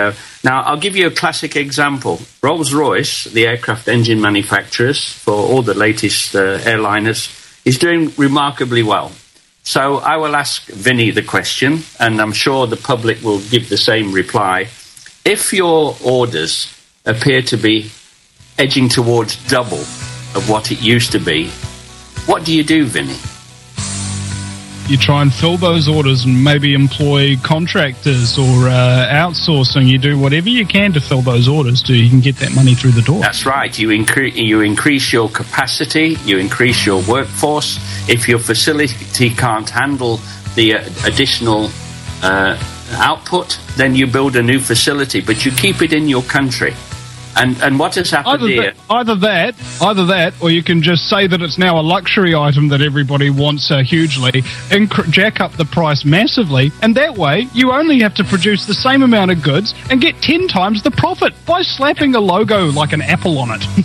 Now, I'll give you a classic example. Rolls-Royce, the aircraft engine manufacturers for all the latest airliners, is doing remarkably well. So I will ask Vinny the question, and I'm sure the public will give the same reply. If your orders appear to be edging towards double of what it used to be, what do you do, Vinny? You try and fill those orders and maybe employ contractors or outsourcing. You do whatever you can to fill those orders so you can get that money through the door. That's right. You increase your capacity, you increase your workforce. If your facility can't handle the additional output, then you build a new facility, but you keep it in your country. And what has happened here? Either that, or you can just say that it's now a luxury item that everybody wants hugely, and jack up the price massively, and that way you only have to produce the same amount of goods and get 10 times the profit by slapping a logo like an apple on it.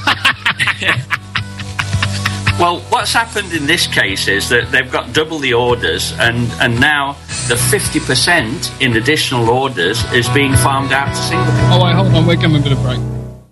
Well, what's happened in this case is that they've got double the orders, and now the 50% in additional orders is being farmed out to Singapore. Oh, wait, hold on, we're coming to a break.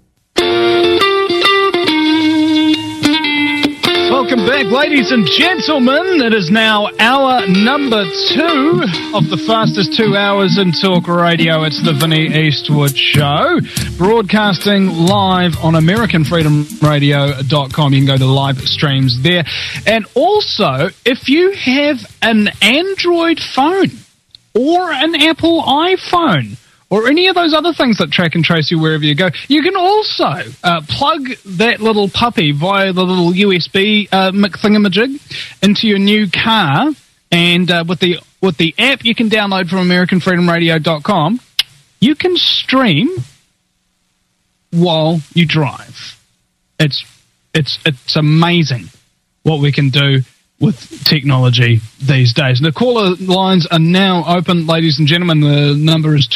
Welcome back, ladies and gentlemen. It is now hour number 2 of the fastest 2 hours in talk radio. It's the Vinny Eastwood Show, broadcasting live on AmericanFreedomRadio.com. You can go to live streams there. And also, if you have an Android phone or an Apple iPhone, or any of those other things that track and trace you wherever you go, you can also plug that little puppy via the little USB thingamajig into your new car, and with the app you can download from AmericanFreedomRadio.com, you can stream while you drive. It's amazing what we can do with technology these days. The caller lines are now open, ladies and gentlemen. The number is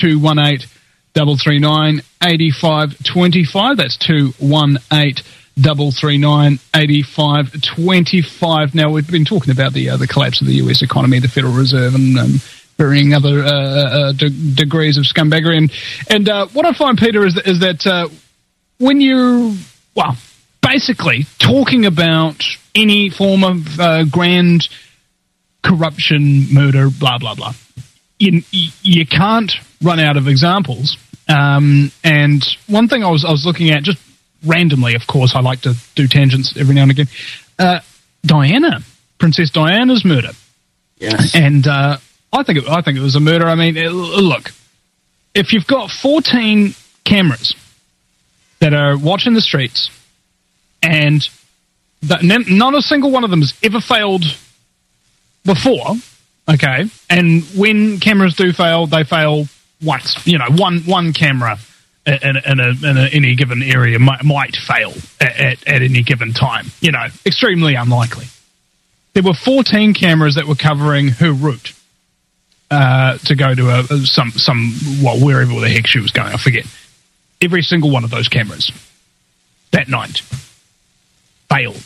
218-339-8525. That's 218-339-8525. Now, we've been talking about the collapse of the US economy, the Federal Reserve, and varying other degrees of scumbaggery. And what I find, Peter, is that when you're, well, basically talking about any form of grand corruption, murder, blah, blah, blah, you can't run out of examples. And one thing I was looking at, just randomly, of course, I like to do tangents every now and again, Diana, Princess Diana's murder. Yes. And I think it was a murder. I mean, look, if you've got 14 cameras that are watching the streets, and not a single one of them has ever failed before, okay? And when cameras do fail, they fail once. You know, one camera in any given area might fail at any given time. You know, extremely unlikely. There were 14 cameras that were covering her route to go to wherever the heck she was going. I forget. Every single one of those cameras that night failed.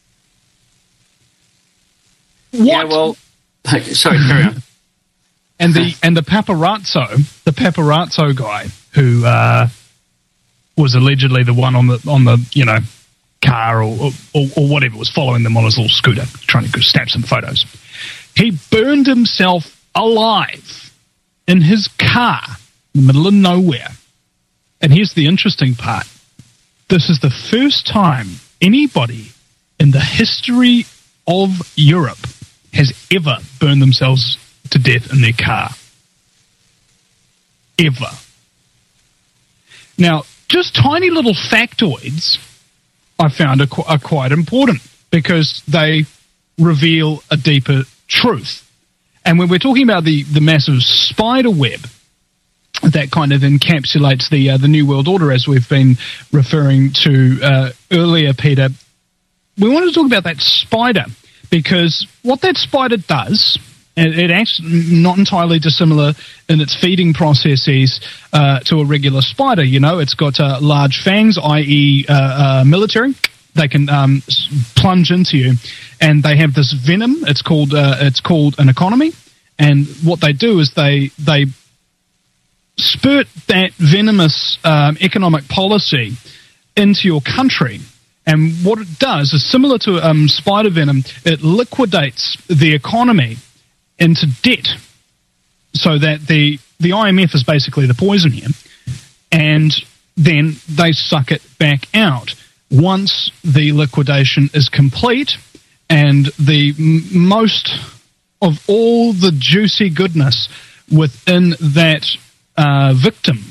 What? Yeah, well, sorry, carry on. And the paparazzo guy who was allegedly the one on the car or whatever, was following them on his little scooter, trying to snap some photos. He burned himself alive in his car in the middle of nowhere. And here's the interesting part. This is the first time anybody in the history of Europe has ever burned themselves to death in their car. Ever. Now, just tiny little factoids I found are quite important because they reveal a deeper truth. And when we're talking about the massive spider web that kind of encapsulates the New World Order, as we've been referring to earlier, Peter, we want to talk about that spider, because what that spider does, it acts not entirely dissimilar in its feeding processes to a regular spider. You know, it's got large fangs, i.e. military. They can plunge into you, and they have this venom. It's called an economy, and what they do is they spurt that venomous economic policy into your country. And what it does is similar to spider venom. It liquidates the economy into debt, so that the IMF is basically the poison here, and then they suck it back out once the liquidation is complete, and the most of all the juicy goodness within that victim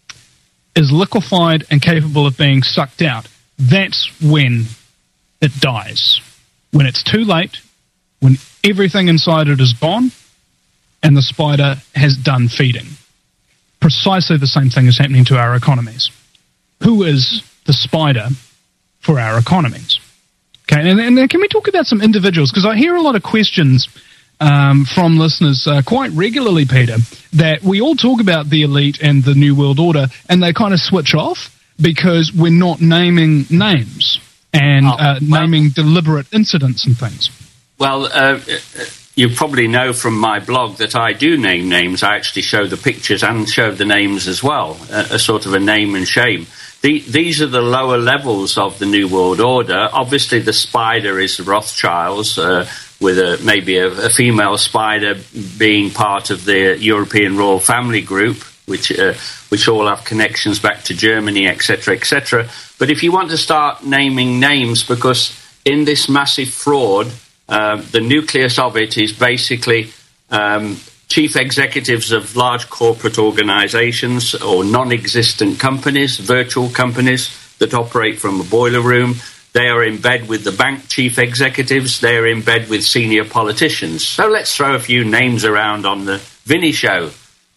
is liquefied and capable of being sucked out. That's when it dies. When it's too late, when everything inside it is gone, and the spider has done feeding. Precisely the same thing is happening to our economies. Who is the spider for our economies? Okay, and can we talk about some individuals? Because I hear a lot of questions from listeners quite regularly, Peter, that we all talk about the elite and the New World Order, and they kind of switch off because we're not naming names and naming deliberate incidents and things. Well, you probably know from my blog that I do name names. I actually show the pictures and show the names as well, a sort of a name and shame. These are the lower levels of the New World Order. Obviously, the spider is the Rothschilds, with maybe a female spider being part of the European royal family group, which all have connections back to Germany, etc., etc. But if you want to start naming names, because in this massive fraud, the nucleus of it is basically chief executives of large corporate organizations or non-existent companies, virtual companies that operate from a boiler room. They are in bed with the bank chief executives. They are in bed with senior politicians. So let's throw a few names around on the Vinny show.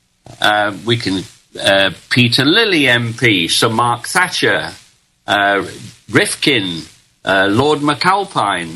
We can Peter Lilly MP, Sir Mark Thatcher, Rifkin, Lord McAlpine,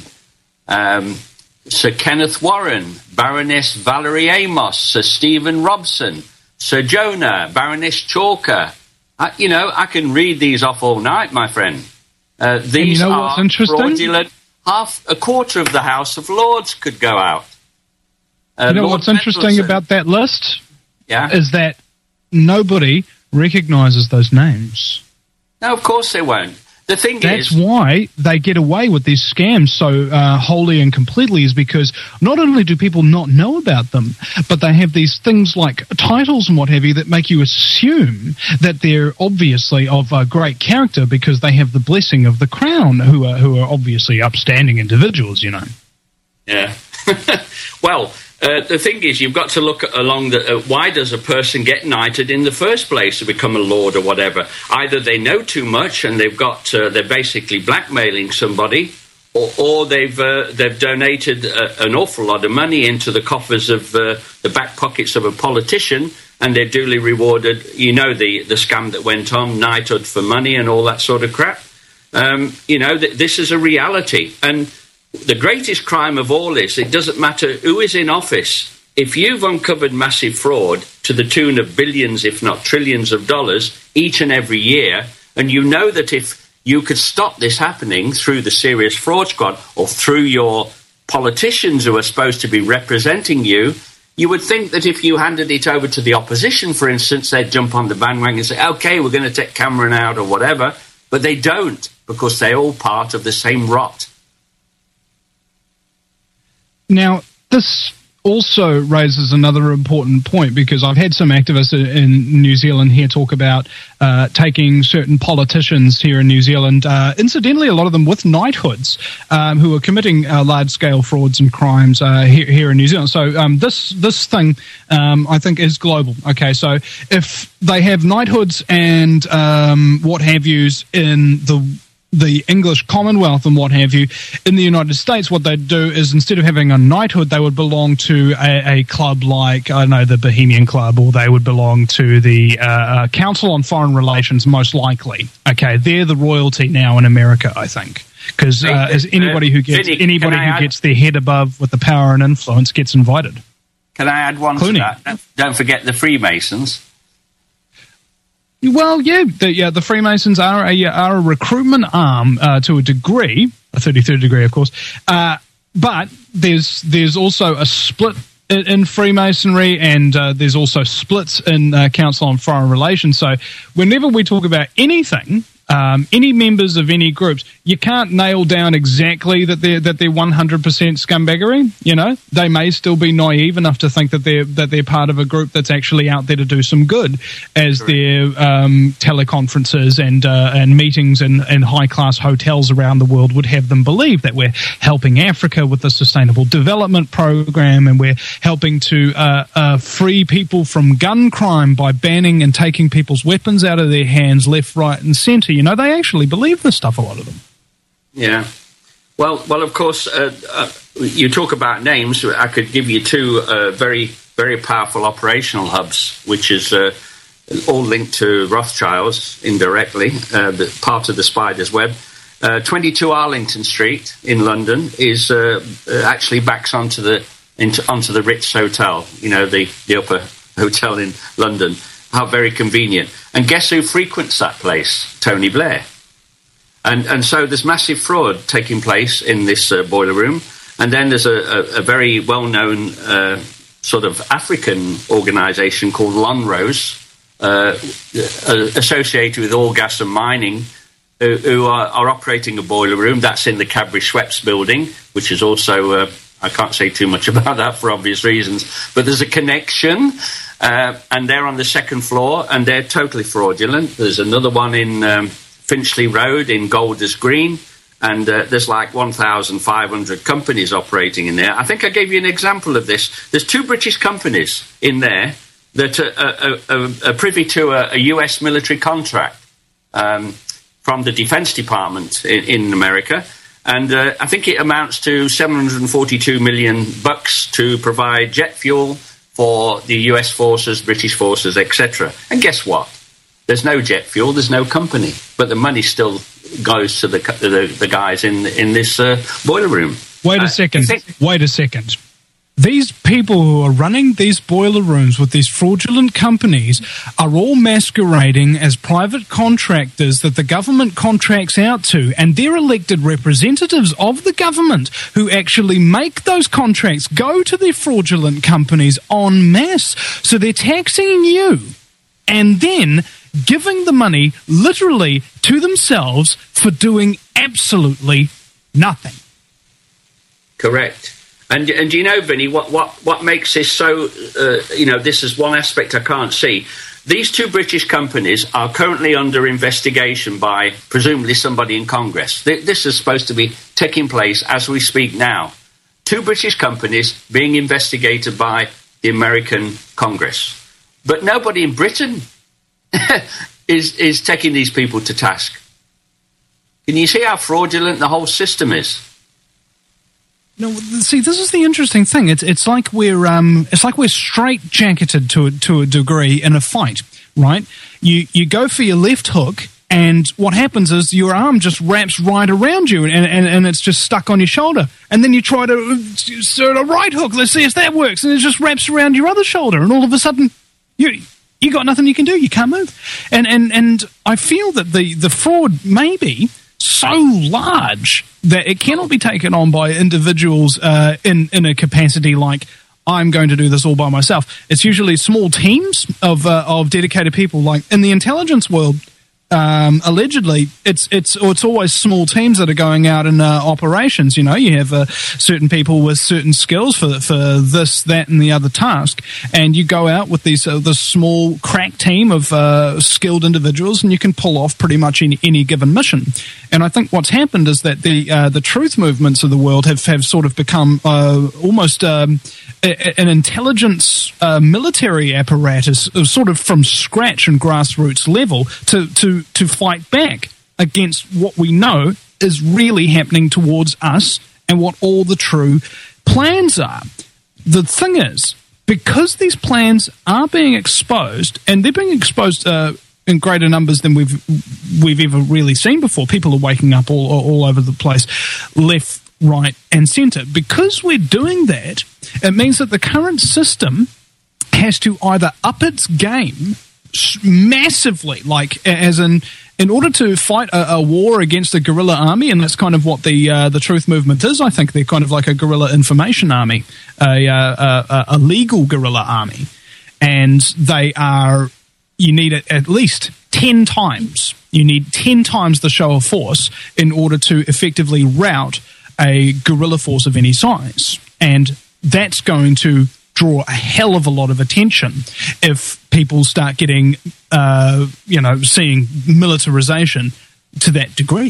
Sir Kenneth Warren, Baroness Valerie Amos, Sir Stephen Robson, Sir Jonah, Baroness Chalker. I can read these off all night, my friend. These are fraudulent. A quarter of the House of Lords could go out. What's interesting about that list? Yeah. Is that nobody recognises those names. No, of course they won't. The thing That's why they get away with these scams so wholly and completely, is because not only do people not know about them, but they have these things like titles and what have you that make you assume that they're obviously of great character because they have the blessing of the crown, who are obviously upstanding individuals, you know. Yeah. Well, the thing is, you've got to look along why does a person get knighted in the first place to become a lord or whatever? Either they know too much and they're basically blackmailing somebody, or they've donated an awful lot of money into the coffers of the back pockets of a politician, and they're duly rewarded. You know the scam that went on, knighthood for money and all that sort of crap. This is a reality. And the greatest crime of all is, it doesn't matter who is in office. If you've uncovered massive fraud to the tune of billions, if not trillions of dollars each and every year, and you know that if you could stop this happening through the Serious Fraud Squad or through your politicians who are supposed to be representing you, you would think that if you handed it over to the opposition, for instance, they'd jump on the bandwagon and say, OK, we're going to take Cameron out or whatever. But they don't, because they're all part of the same rot. Now, this also raises another important point, because I've had some activists in New Zealand here talk about taking certain politicians here in New Zealand, incidentally, a lot of them with knighthoods, who are committing large-scale frauds and crimes here in New Zealand. So this thing, I think, is global. Okay, so if they have knighthoods and what have yous in the English Commonwealth and what have you, in the United States, what they'd do is, instead of having a knighthood, they would belong to a club like, I don't know, the Bohemian Club, or they would belong to the Council on Foreign Relations, most likely. Okay, they're the royalty now in America, I think. Because anybody who gets their head above with the power and influence gets invited. Can I add one to that? Don't forget the Freemasons. Well, the Freemasons are a recruitment arm to a degree, a 33rd degree, of course. But there's also a split in Freemasonry, and there's also splits in Council on Foreign Relations. So whenever we talk about anything, any members of any groups, you can't nail down exactly that they're 100% scumbaggery. You know, they may still be naive enough to think that they're part of a group that's actually out there to do some good, as their teleconferences and meetings in high class hotels around the world would have them believe, that we're helping Africa with the Sustainable Development Program, and we're helping to free people from gun crime by banning and taking people's weapons out of their hands left, right, and centre. You know, they actually believe this stuff, a lot of them. Yeah. Well, of course, you talk about names. I could give you two very, very powerful operational hubs, which is all linked to Rothschilds indirectly, part of the spider's web. 22 Arlington Street in London is actually backs onto the Ritz Hotel, you know, the upper hotel in London. How very convenient. And guess who frequents that place? Tony Blair. And so there's massive fraud taking place in this boiler room. And then there's a very well-known sort of African organisation called Lonrose, associated with oil, gas and mining, who are operating a boiler room. That's in the Cadbury Schweppes building, which is also... I can't say too much about that for obvious reasons, but there's a connection, and they're on the second floor, and they're totally fraudulent. There's another one in Finchley Road in Golders Green, and there's like 1,500 companies operating in there. I think I gave you an example of this. There's 2 British companies in there that are privy to a US military contract from the Defense Department in America. And I think it amounts to $742 million to provide jet fuel for the US forces, British forces, etc. And guess what? There's no jet fuel, there's no company, but the money still goes to the guys in this boiler room. Wait a second. These people who are running these boiler rooms with these fraudulent companies are all masquerading as private contractors that the government contracts out to, and they're elected representatives of the government who actually make those contracts go to their fraudulent companies en masse. So they're taxing you and then giving the money literally to themselves for doing absolutely nothing. Correct. And you know, Vinny, what makes this so, this is one aspect I can't see. These 2 British companies are currently under investigation by presumably somebody in Congress. This is supposed to be taking place as we speak now. 2 British companies being investigated by the American Congress. But nobody in Britain is taking these people to task. Can you see how fraudulent the whole system is? No, see, this is the interesting thing. It's like we're straitjacketed to a degree in a fight, right? You go for your left hook, and what happens is your arm just wraps right around you, and it's just stuck on your shoulder. And then you try to insert a right hook. Let's see if that works, and it just wraps around your other shoulder, and all of a sudden you got nothing you can do. You can't move. And I feel that the fraud may be so large that it cannot be taken on by individuals in a capacity like, I'm going to do this all by myself. It's usually small teams of dedicated people. Like in the intelligence world, allegedly, it's always small teams that are going out in operations. You know, you have certain people with certain skills for this, that, and the other task, and you go out with this small crack team of skilled individuals, and you can pull off pretty much any given mission. And I think what's happened is that the truth movements of the world have sort of become almost an intelligence military apparatus, sort of from scratch and grassroots level to fight back against what we know is really happening towards us and what all the true plans are. The thing is, because these plans are being exposed, and they're being exposed in greater numbers than we've ever really seen before. People are waking up all over the place, left, right, and centre. Because we're doing that, it means that the current system has to either up its game massively, like as in in order to fight a war against a guerrilla army, and that's kind of what the Truth Movement is. I think they're kind of like a guerrilla information army, a legal guerrilla army, and they are. You need it at least 10 times. You need 10 times the show of force in order to effectively rout a guerrilla force of any size. And that's going to draw a hell of a lot of attention if people start getting, seeing militarization to that degree.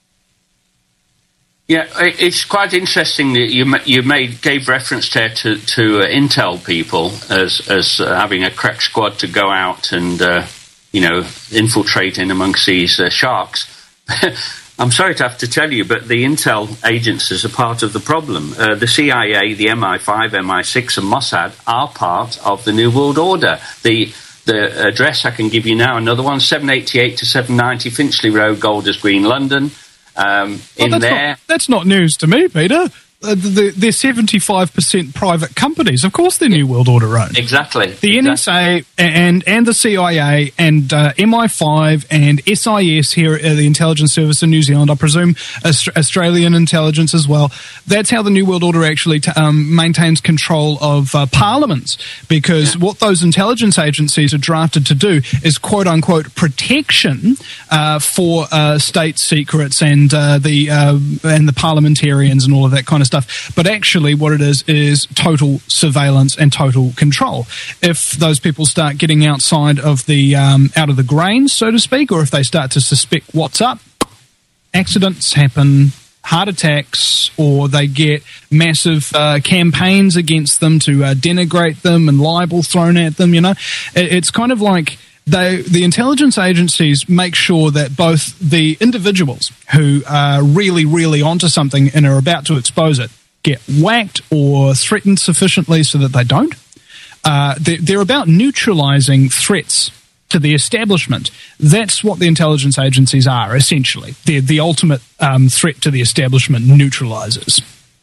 Yeah, it's quite interesting that you gave reference there to Intel people as having a crack squad to go out and infiltrate in amongst these sharks. I'm sorry to have to tell you, but the Intel agencies are part of the problem. The CIA, the MI5, MI6, and Mossad are part of the New World Order. The address I can give you now, another one, 788 to 790 Finchley Road, Golders Green, London. That's not news to me, Peter. They're 75% private companies. Of course they're New World Order owned. Exactly. The NSA and the CIA and MI5 and SIS here at the Intelligence Service in New Zealand, I presume Australian intelligence as well. That's how the New World Order actually maintains control of parliaments, because what those intelligence agencies are drafted to do is quote-unquote protection for state secrets and the parliamentarians and all of that kind of stuff. But actually what it is total surveillance and total control. If those people start getting outside of the out of the grain, so to speak, or if they start to suspect what's up, accidents happen, heart attacks, or they get massive campaigns against them to denigrate them and libel thrown at them. It's kind of like the intelligence agencies make sure that both the individuals who are really, really onto something and are about to expose it get whacked or threatened sufficiently so that they don't. They're about neutralizing threats to the establishment. That's what the intelligence agencies are, essentially. They're the ultimate threat to the establishment neutralizers.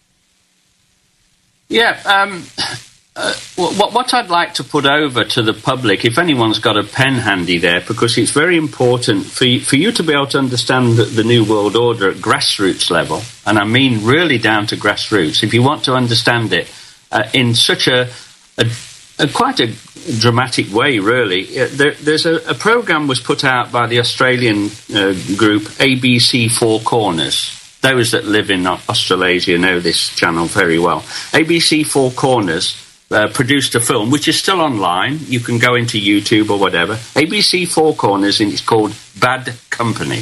Yeah, what I'd like to put over to the public, if anyone's got a pen handy there, because it's very important for you to be able to understand the New World Order at grassroots level, and I mean really down to grassroots. If you want to understand it in such a quite a dramatic way, really, there's a program was put out by the Australian group ABC Four Corners. Those that live in Australasia know this channel very well. ABC Four Corners produced a film, which is still online. You can go into YouTube or whatever. ABC Four Corners, and it's called Bad Company.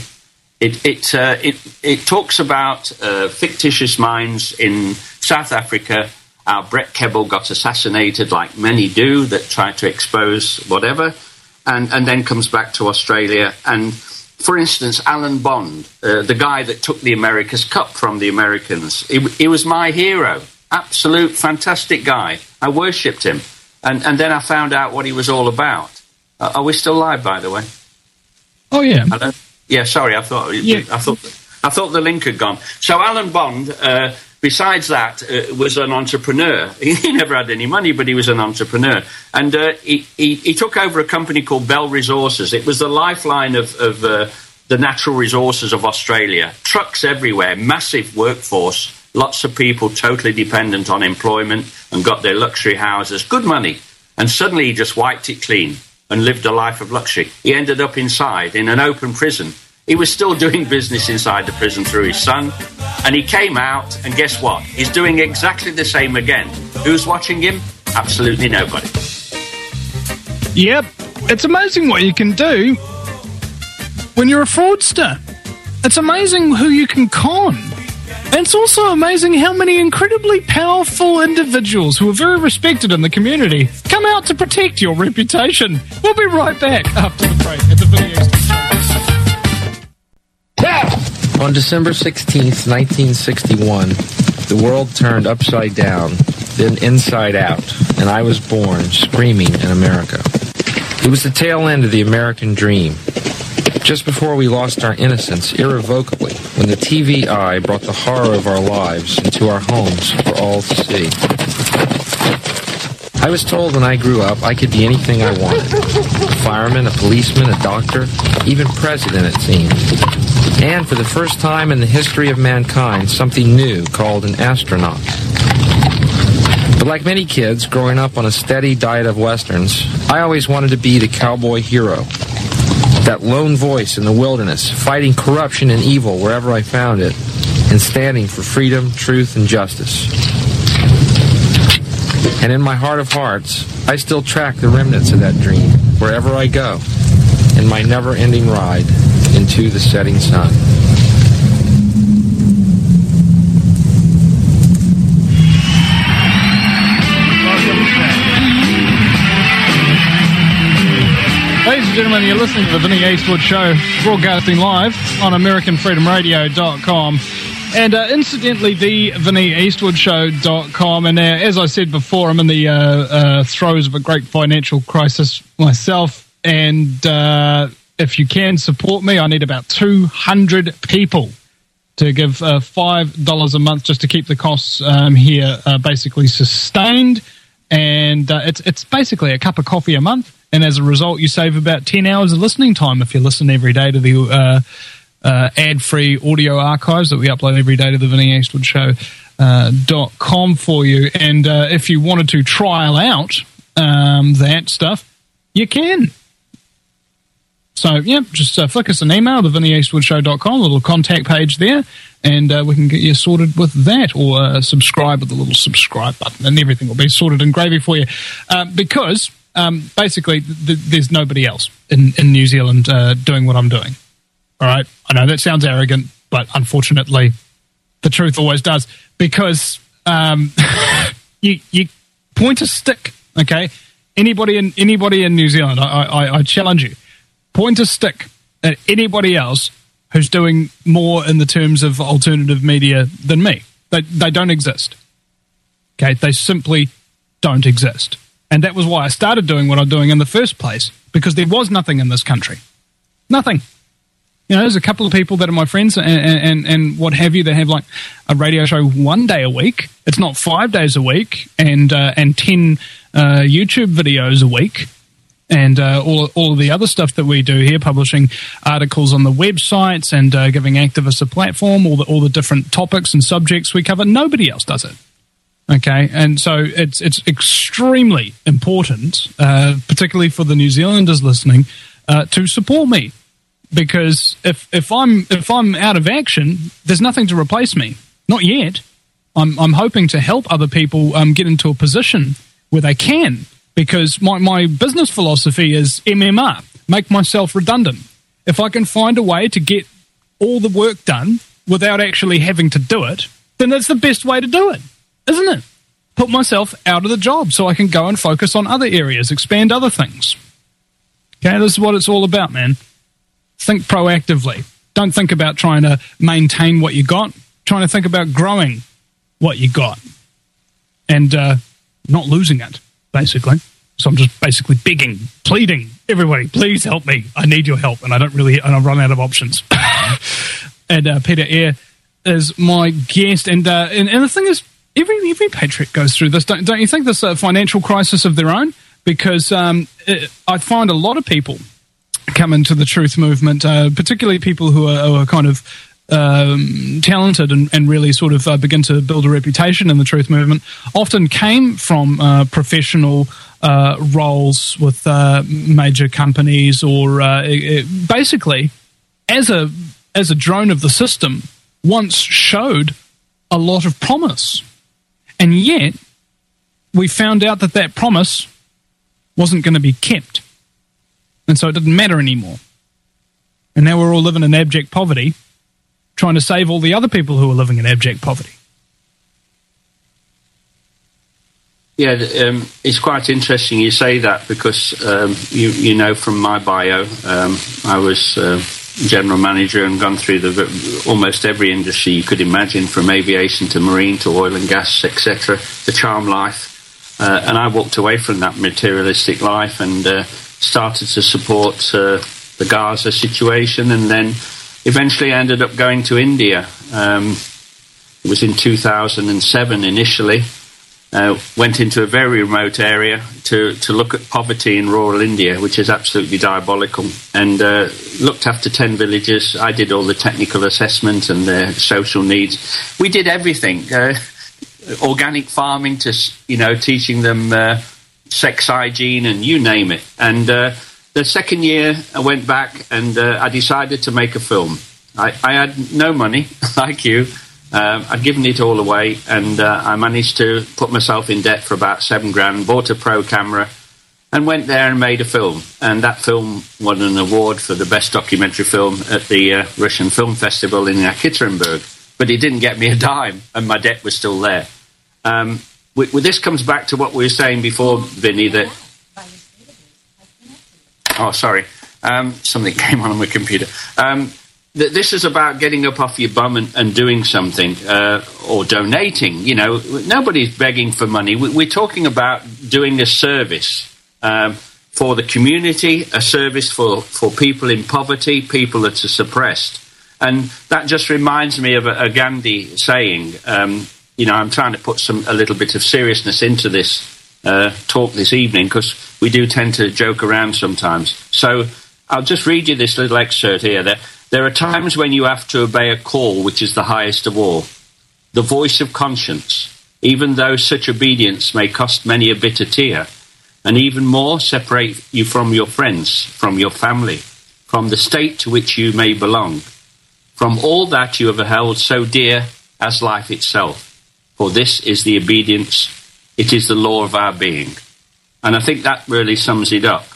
It talks about fictitious mines in South Africa. How Brett Kebble got assassinated, like many do that try to expose whatever, and then comes back to Australia. And for instance, Alan Bond, the guy that took the America's Cup from the Americans, he was my hero. Absolute fantastic guy. I worshipped him. And then I found out what he was all about. Are we still live, by the way? Oh, yeah. Hello? Yeah, sorry, I thought the link had gone. So Alan Bond, besides that, was an entrepreneur. He never had any money, but he was an entrepreneur. And he took over a company called Bell Resources. It was the lifeline of the natural resources of Australia. Trucks everywhere, massive workforce. Lots of people totally dependent on employment and got their luxury houses, good money. And suddenly he just wiped it clean and lived a life of luxury. He ended up inside in an open prison. He was still doing business inside the prison through his son. And he came out, and guess what? He's doing exactly the same again. Who's watching him? Absolutely nobody. Yep. It's amazing what you can do when you're a fraudster. It's amazing who you can con. And it's also amazing how many incredibly powerful individuals who are very respected in the community come out to protect your reputation. We'll be right back after the break at the Video Station. On December 16th, 1961, the world turned upside down, then inside out, and I was born screaming in America. It was the tail end of the American dream. Just before we lost our innocence irrevocably, when the TV eye brought the horror of our lives into our homes for all to see. I was told when I grew up I could be anything I wanted. A fireman, a policeman, a doctor, even president, it seemed. And for the first time in the history of mankind, something new called an astronaut. But like many kids growing up on a steady diet of westerns, I always wanted to be the cowboy hero. That lone voice in the wilderness, fighting corruption and evil wherever I found it, and standing for freedom, truth, and justice. And in my heart of hearts, I still track the remnants of that dream wherever I go, in my never-ending ride into the setting sun. Ladies and gentlemen, you're listening to the Vinny Eastwood Show, broadcasting live on AmericanFreedomRadio.com. And incidentally, the VinnyEastwoodShow.com. And as I said before, I'm in the throes of a great financial crisis myself. And if you can support me, I need about 200 people to give $5 a month just to keep the costs here basically sustained. And it's basically a cup of coffee a month. And as a result, you save about 10 hours of listening time if you listen every day to the ad-free audio archives that we upload every day to the VinnyEastwoodShow.com for you. And if you wanted to trial out that stuff, you can. So, yeah, just flick us an email, the VinnyEastwoodShow.com, a little contact page there, and we can get you sorted with that, or subscribe with the little subscribe button, and everything will be sorted in gravy for you. Because basically, there's nobody else in New Zealand doing what I'm doing. All right? I know that sounds arrogant, but unfortunately, the truth always does. Because you point a stick, okay? Anybody in New Zealand, I challenge you, point a stick at anybody else who's doing more in the terms of alternative media than me. They don't exist. Okay? They simply don't exist. And that was why I started doing what I'm doing in the first place, because there was nothing in this country. Nothing. You know, there's a couple of people that are my friends and what have you. They have like a radio show 1 day a week. It's not 5 days a week, and 10 YouTube videos a week, and all of the other stuff that we do here, publishing articles on the websites and giving activists a platform, all the different topics and subjects we cover. Nobody else does it. Okay, and so it's extremely important, particularly for the New Zealanders listening, to support me, because if I'm out of action, there's nothing to replace me. Not yet. I'm hoping to help other people get into a position where they can, because my business philosophy is MMR, make myself redundant. If I can find a way to get all the work done without actually having to do it, then that's the best way to do it. Isn't it? Put myself out of the job so I can go and focus on other areas, expand other things. Okay, this is what it's all about, man. Think proactively. Don't think about trying to maintain what you got. Trying to think about growing what you got. And not losing it, basically. So I'm just basically begging, pleading, everybody, please help me. I need your help, and I've run out of options. And Peter Eyre is my guest. And the thing is, every patriot goes through this. Don't you think this financial crisis of their own? Because I find a lot of people come into the truth movement, particularly people who are kind of talented and really sort of begin to build a reputation in the truth movement, often came from professional roles with major companies, or basically as a drone of the system once showed a lot of promise. And yet, we found out that promise wasn't going to be kept. And so it didn't matter anymore. And now we're all living in abject poverty, trying to save all the other people who are living in abject poverty. Yeah, it's quite interesting you say that, because you know from my bio, I was general manager and gone through almost every industry you could imagine, from aviation to marine to oil and gas, etc., the charm life. And I walked away from that materialistic life and started to support the Gaza situation, and then eventually ended up going to India. It was in 2007 initially, went into a very remote area to look at poverty in rural India, which is absolutely diabolical, and looked after 10 villages. I did all the technical assessment and their social needs. We did everything, organic farming to, teaching them sex hygiene and you name it. And the second year I went back and I decided to make a film. I had no money, like you. I'd given it all away, and I managed to put myself in debt for about $7,000, bought a pro camera, and went there and made a film. And that film won an award for the best documentary film at the Russian Film Festival in Ekaterinburg. But it didn't get me a dime, and my debt was still there. This comes back to what we were saying before, Vinny, that... Oh, sorry. Something came on my computer. This is about getting up off your bum and doing something, or donating. Nobody's begging for money. We're talking about doing a service for the community, a service for people in poverty, people that are suppressed. And that just reminds me of a Gandhi saying, I'm trying to put a little bit of seriousness into this talk this evening, because we do tend to joke around sometimes. So I'll just read you this little excerpt here. There are times when you have to obey a call which is the highest of all, the voice of conscience, even though such obedience may cost many a bitter tear, and even more separate you from your friends, from your family, from the state to which you may belong, from all that you have held so dear as life itself. For this is the obedience, it is the law of our being. And I think that really sums it up.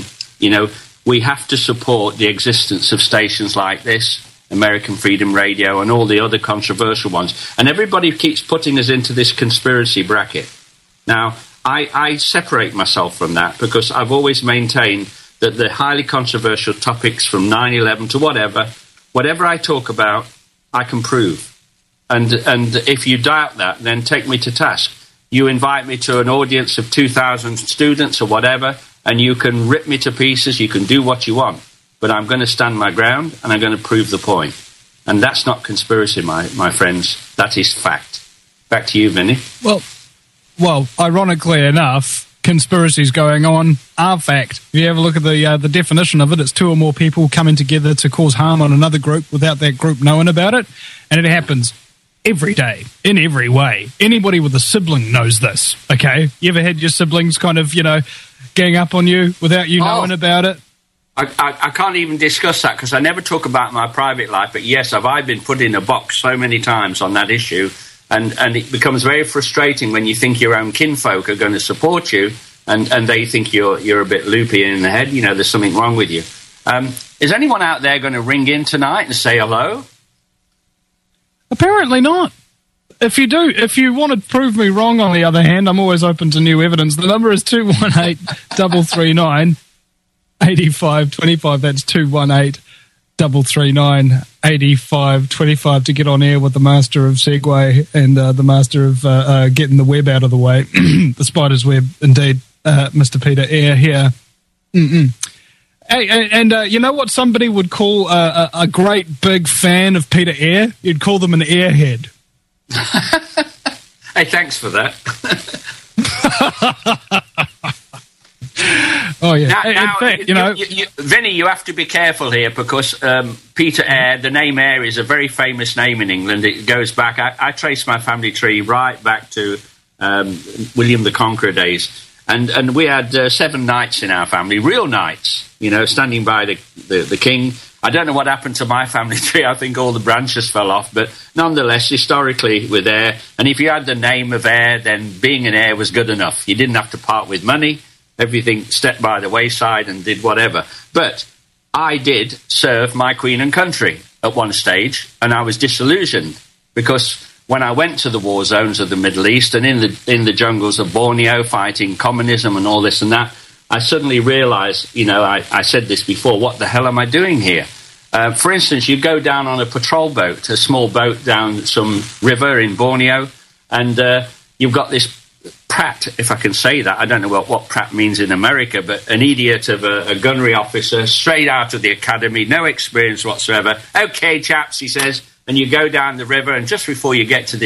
We have to support the existence of stations like this, American Freedom Radio, and all the other controversial ones. And everybody keeps putting us into this conspiracy bracket. Now, I separate myself from that, because I've always maintained that the highly controversial topics from 9/11 to whatever I talk about, I can prove. And if you doubt that, then take me to task. You invite me to an audience of 2,000 students or whatever, and you can rip me to pieces, you can do what you want. But I'm going to stand my ground, and I'm going to prove the point. And that's not conspiracy, my friends. That is fact. Back to you, Vinny. Well, ironically enough, conspiracies going on are fact. If you have a look at the definition of it, it's two or more people coming together to cause harm on another group without that group knowing about it. And it happens every day, in every way. Anybody with a sibling knows this, okay? You ever had your siblings kind of, gang up on you without you knowing about it? I can't even discuss that, because I never talk about my private life, but yes, I've been put in a box so many times on that issue, and it becomes very frustrating when you think your own kinfolk are going to support you, and they think you're a bit loopy in the head, there's something wrong with you. Is anyone out there going to ring in tonight and say hello? Apparently not. If you want to prove me wrong, on the other hand, I'm always open to new evidence. The number is 218-339-8525. That's 218-339-8525 to get on air with the master of Segway and the master of getting the web out of the way. The spider's web, indeed, Mr. Peter Eyre here. Mm-mm. Hey, and you know what somebody would call a great big fan of Peter Eyre? You'd call them an airhead. Hey, thanks for that. Oh yeah. Now, Vinny, you have to be careful here, because Peter Eyre, the name Eyre, is a very famous name in England. It goes back. I trace my family tree right back to William the Conqueror days, and we had 7 knights in our family, real knights, standing by the king. I don't know what happened to my family tree. I think all the branches fell off. But nonetheless, historically, with Eyre, and if you had the name of Eyre, then being an heir was good enough. You didn't have to part with money. Everything stepped by the wayside and did whatever. But I did serve my queen and country at one stage, and I was disillusioned, because when I went to the war zones of the Middle East and in the jungles of Borneo fighting communism and all this and that, I suddenly realized, I said this before, what the hell am I doing here? For instance, you go down on a patrol boat, a small boat down some river in Borneo, and you've got this Pratt, if I can say that. I don't know what Pratt means in America, but an idiot of a gunnery officer, straight out of the academy, no experience whatsoever. Okay, chaps, he says, and you go down the river, and just before you get to this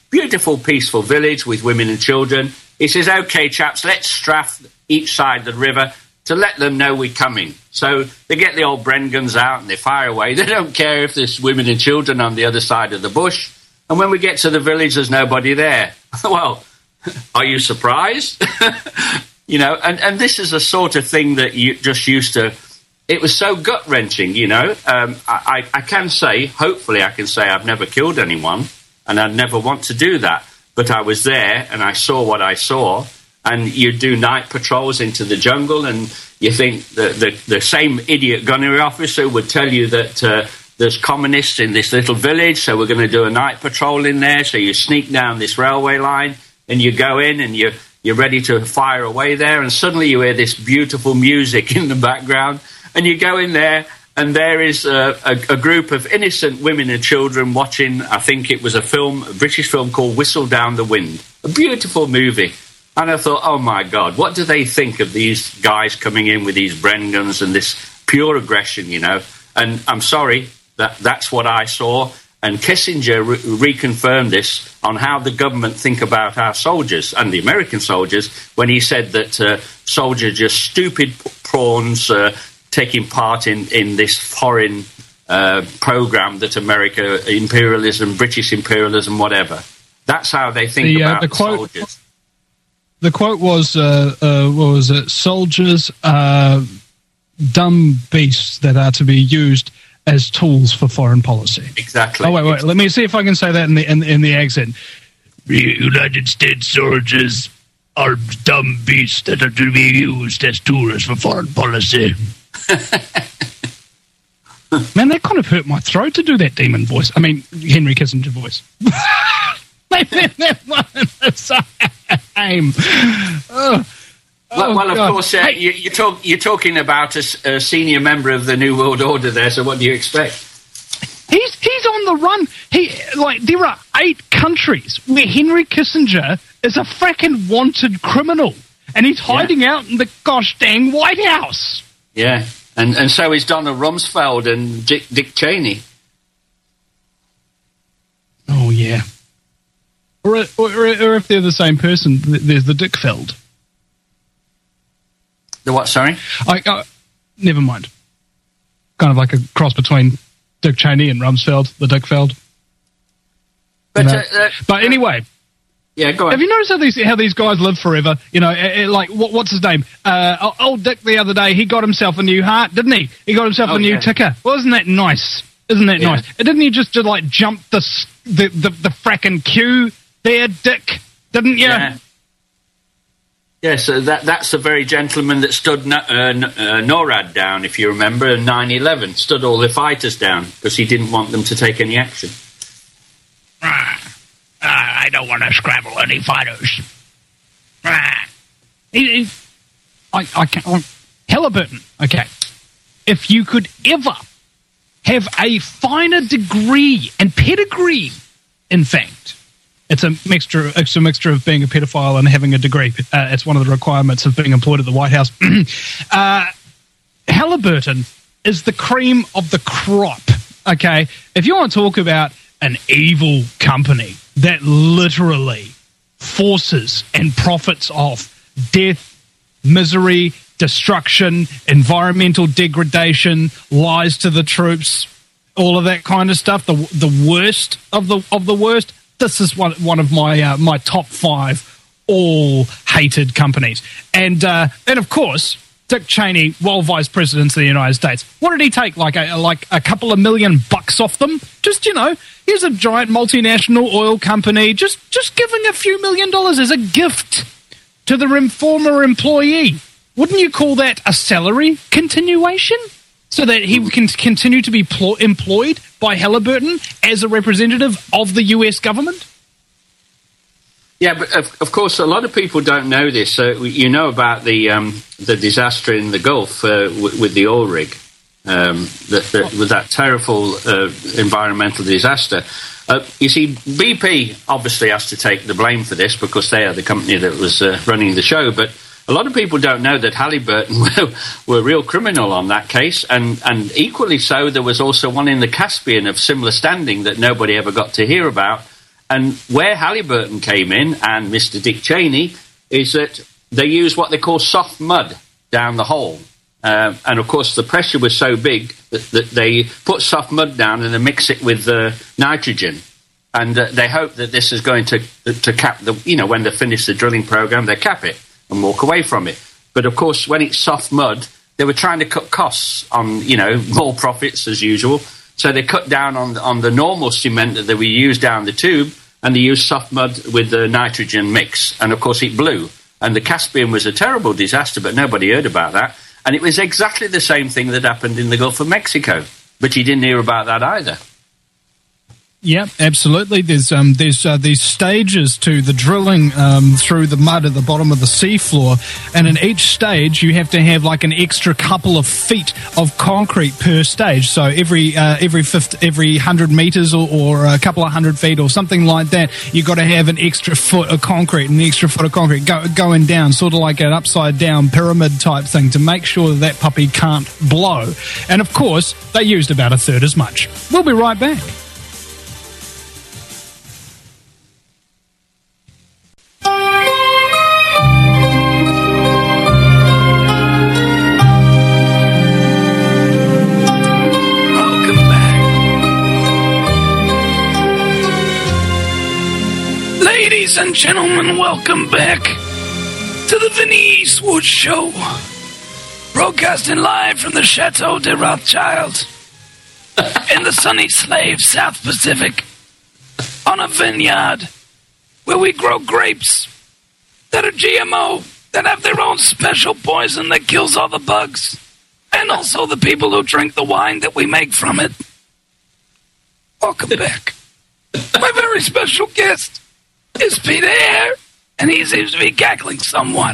beautiful, peaceful village with women and children. He says, OK, chaps, let's strafe each side of the river to let them know we're coming. So they get the old Bren guns out and they fire away. They don't care if there's women and children on the other side of the bush. And when we get to the village, there's nobody there. Well, are you surprised? You know, and this is the sort of thing that you just used to... It was so gut-wrenching, you know. I can say, hopefully I can say I've never killed anyone, and I'd never want to do that. But I was there, and I saw what I saw. And you do night patrols into the jungle, and you think the same idiot gunnery officer would tell you that there's communists in this little village, so we're going to do a night patrol in there. So you sneak down this railway line, and you go in, and you're ready to fire away there, and suddenly you hear this beautiful music in the background, and you go in there, and there is a group of innocent women and children watching, I think it was a British film called Whistle Down the Wind, a beautiful movie. And I thought, oh my God, what do they think of these guys coming in with these Bren guns and this pure aggression, you know? And I'm sorry, that's what I saw. And Kissinger reconfirmed this on how the government think about our soldiers and the American soldiers when he said that soldiers are just stupid prawns taking part in this foreign program that America, imperialism, British imperialism, whatever. That's how they think about the soldiers. The quote was, what was it? Soldiers are dumb beasts that are to be used as tools for foreign policy. Exactly. Oh, wait. Let me see if I can say that in the accent. The United States soldiers are dumb beasts that are to be used as tools for foreign policy. Man, that kind of hurt my throat to do that demon voice. I mean, Henry Kissinger voice. Well, of course, you're talking about a senior member of the New World Order there. So, what do you expect? He's on the run. There are 8 countries where Henry Kissinger is a fracking wanted criminal, and he's hiding out in the gosh dang White House. Yeah, and so is Donald Rumsfeld and Dick Cheney. Oh yeah. Or if they're the same person, there's the Dickfeld. The what, sorry? Never mind. Kind of like a cross between Dick Cheney and Rumsfeld, the Dickfeld. But anyway... Yeah, go on. Have you noticed how these guys live forever? You know, like, what's his name? Old Dick the other day, he got himself a new heart, didn't he? He got himself a new ticker. Well, isn't that nice? Isn't that nice? Didn't you just jump the fracking queue there, Dick? Didn't you? Yeah, so that's the very gentleman that stood NORAD down, if you remember, in 9/11. Stood all the fighters down because he didn't want them to take any action. I don't want to scrabble any fighters. I can't. Halliburton, okay. If you could ever have a finer degree and pedigree, in fact, it's a mixture of being a pedophile and having a degree. It's one of the requirements of being employed at the White House. Halliburton is the cream of the crop, okay? If you want to talk about an evil company that literally forces and profits off death, misery, destruction, environmental degradation, lies to the troops, all of that kind of stuff, the worst of the worst. This is one of my top 5 all hated companies. And of course, Dick Cheney, while vice president of the United States, what did he take? Like a couple of $1 million off them? Just, you know, here's a giant multinational oil company just giving a few $1 million as a gift to the former employee. Wouldn't you call that a salary continuation? So that he can continue to be employed by Halliburton as a representative of the US government? Yeah, but of course, a lot of people don't know this. You know about the disaster in the Gulf with the oil rig, with that terrible environmental disaster. You see, BP obviously has to take the blame for this because they are the company that was running the show. But a lot of people don't know that Halliburton were a real criminal on that case, and equally so, there was also one in the Caspian of similar standing that nobody ever got to hear about. And where Halliburton came in, and Mr. Dick Cheney, is that they use what they call soft mud down the hole. And, of course, the pressure was so big that they put soft mud down and they mix it with nitrogen. And they hope that this is going to cap the, when they finish the drilling program, they cap it and walk away from it. But, of course, when it's soft mud, they were trying to cut costs on, more profits as usual. So they cut down on the normal cement that we use down the tube, and they used soft mud with the nitrogen mix. And, of course, it blew. And the Caspian was a terrible disaster, but nobody heard about that. And it was exactly the same thing that happened in the Gulf of Mexico. But you didn't hear about that either. Yeah, absolutely. There's these stages to the drilling through the mud at the bottom of the seafloor, and in each stage you have to have like an extra couple of feet of concrete per stage. So every 100 meters or a couple of 100 feet or something like that, you've got to have an extra foot of concrete, going down, sort of like an upside down pyramid type thing, to make sure that puppy can't blow. And of course, they used about a third as much. We'll be right back. Ladies and gentlemen, welcome back to the Vinny Eastwood Show, broadcasting live from the Chateau de Rothschild in the sunny Slave South Pacific, on a vineyard where we grow grapes that are GMO, that have their own special poison that kills all the bugs, and also the people who drink the wine that we make from it. Welcome back. My very special guest is Peter Hare, and he seems to be cackling somewhat.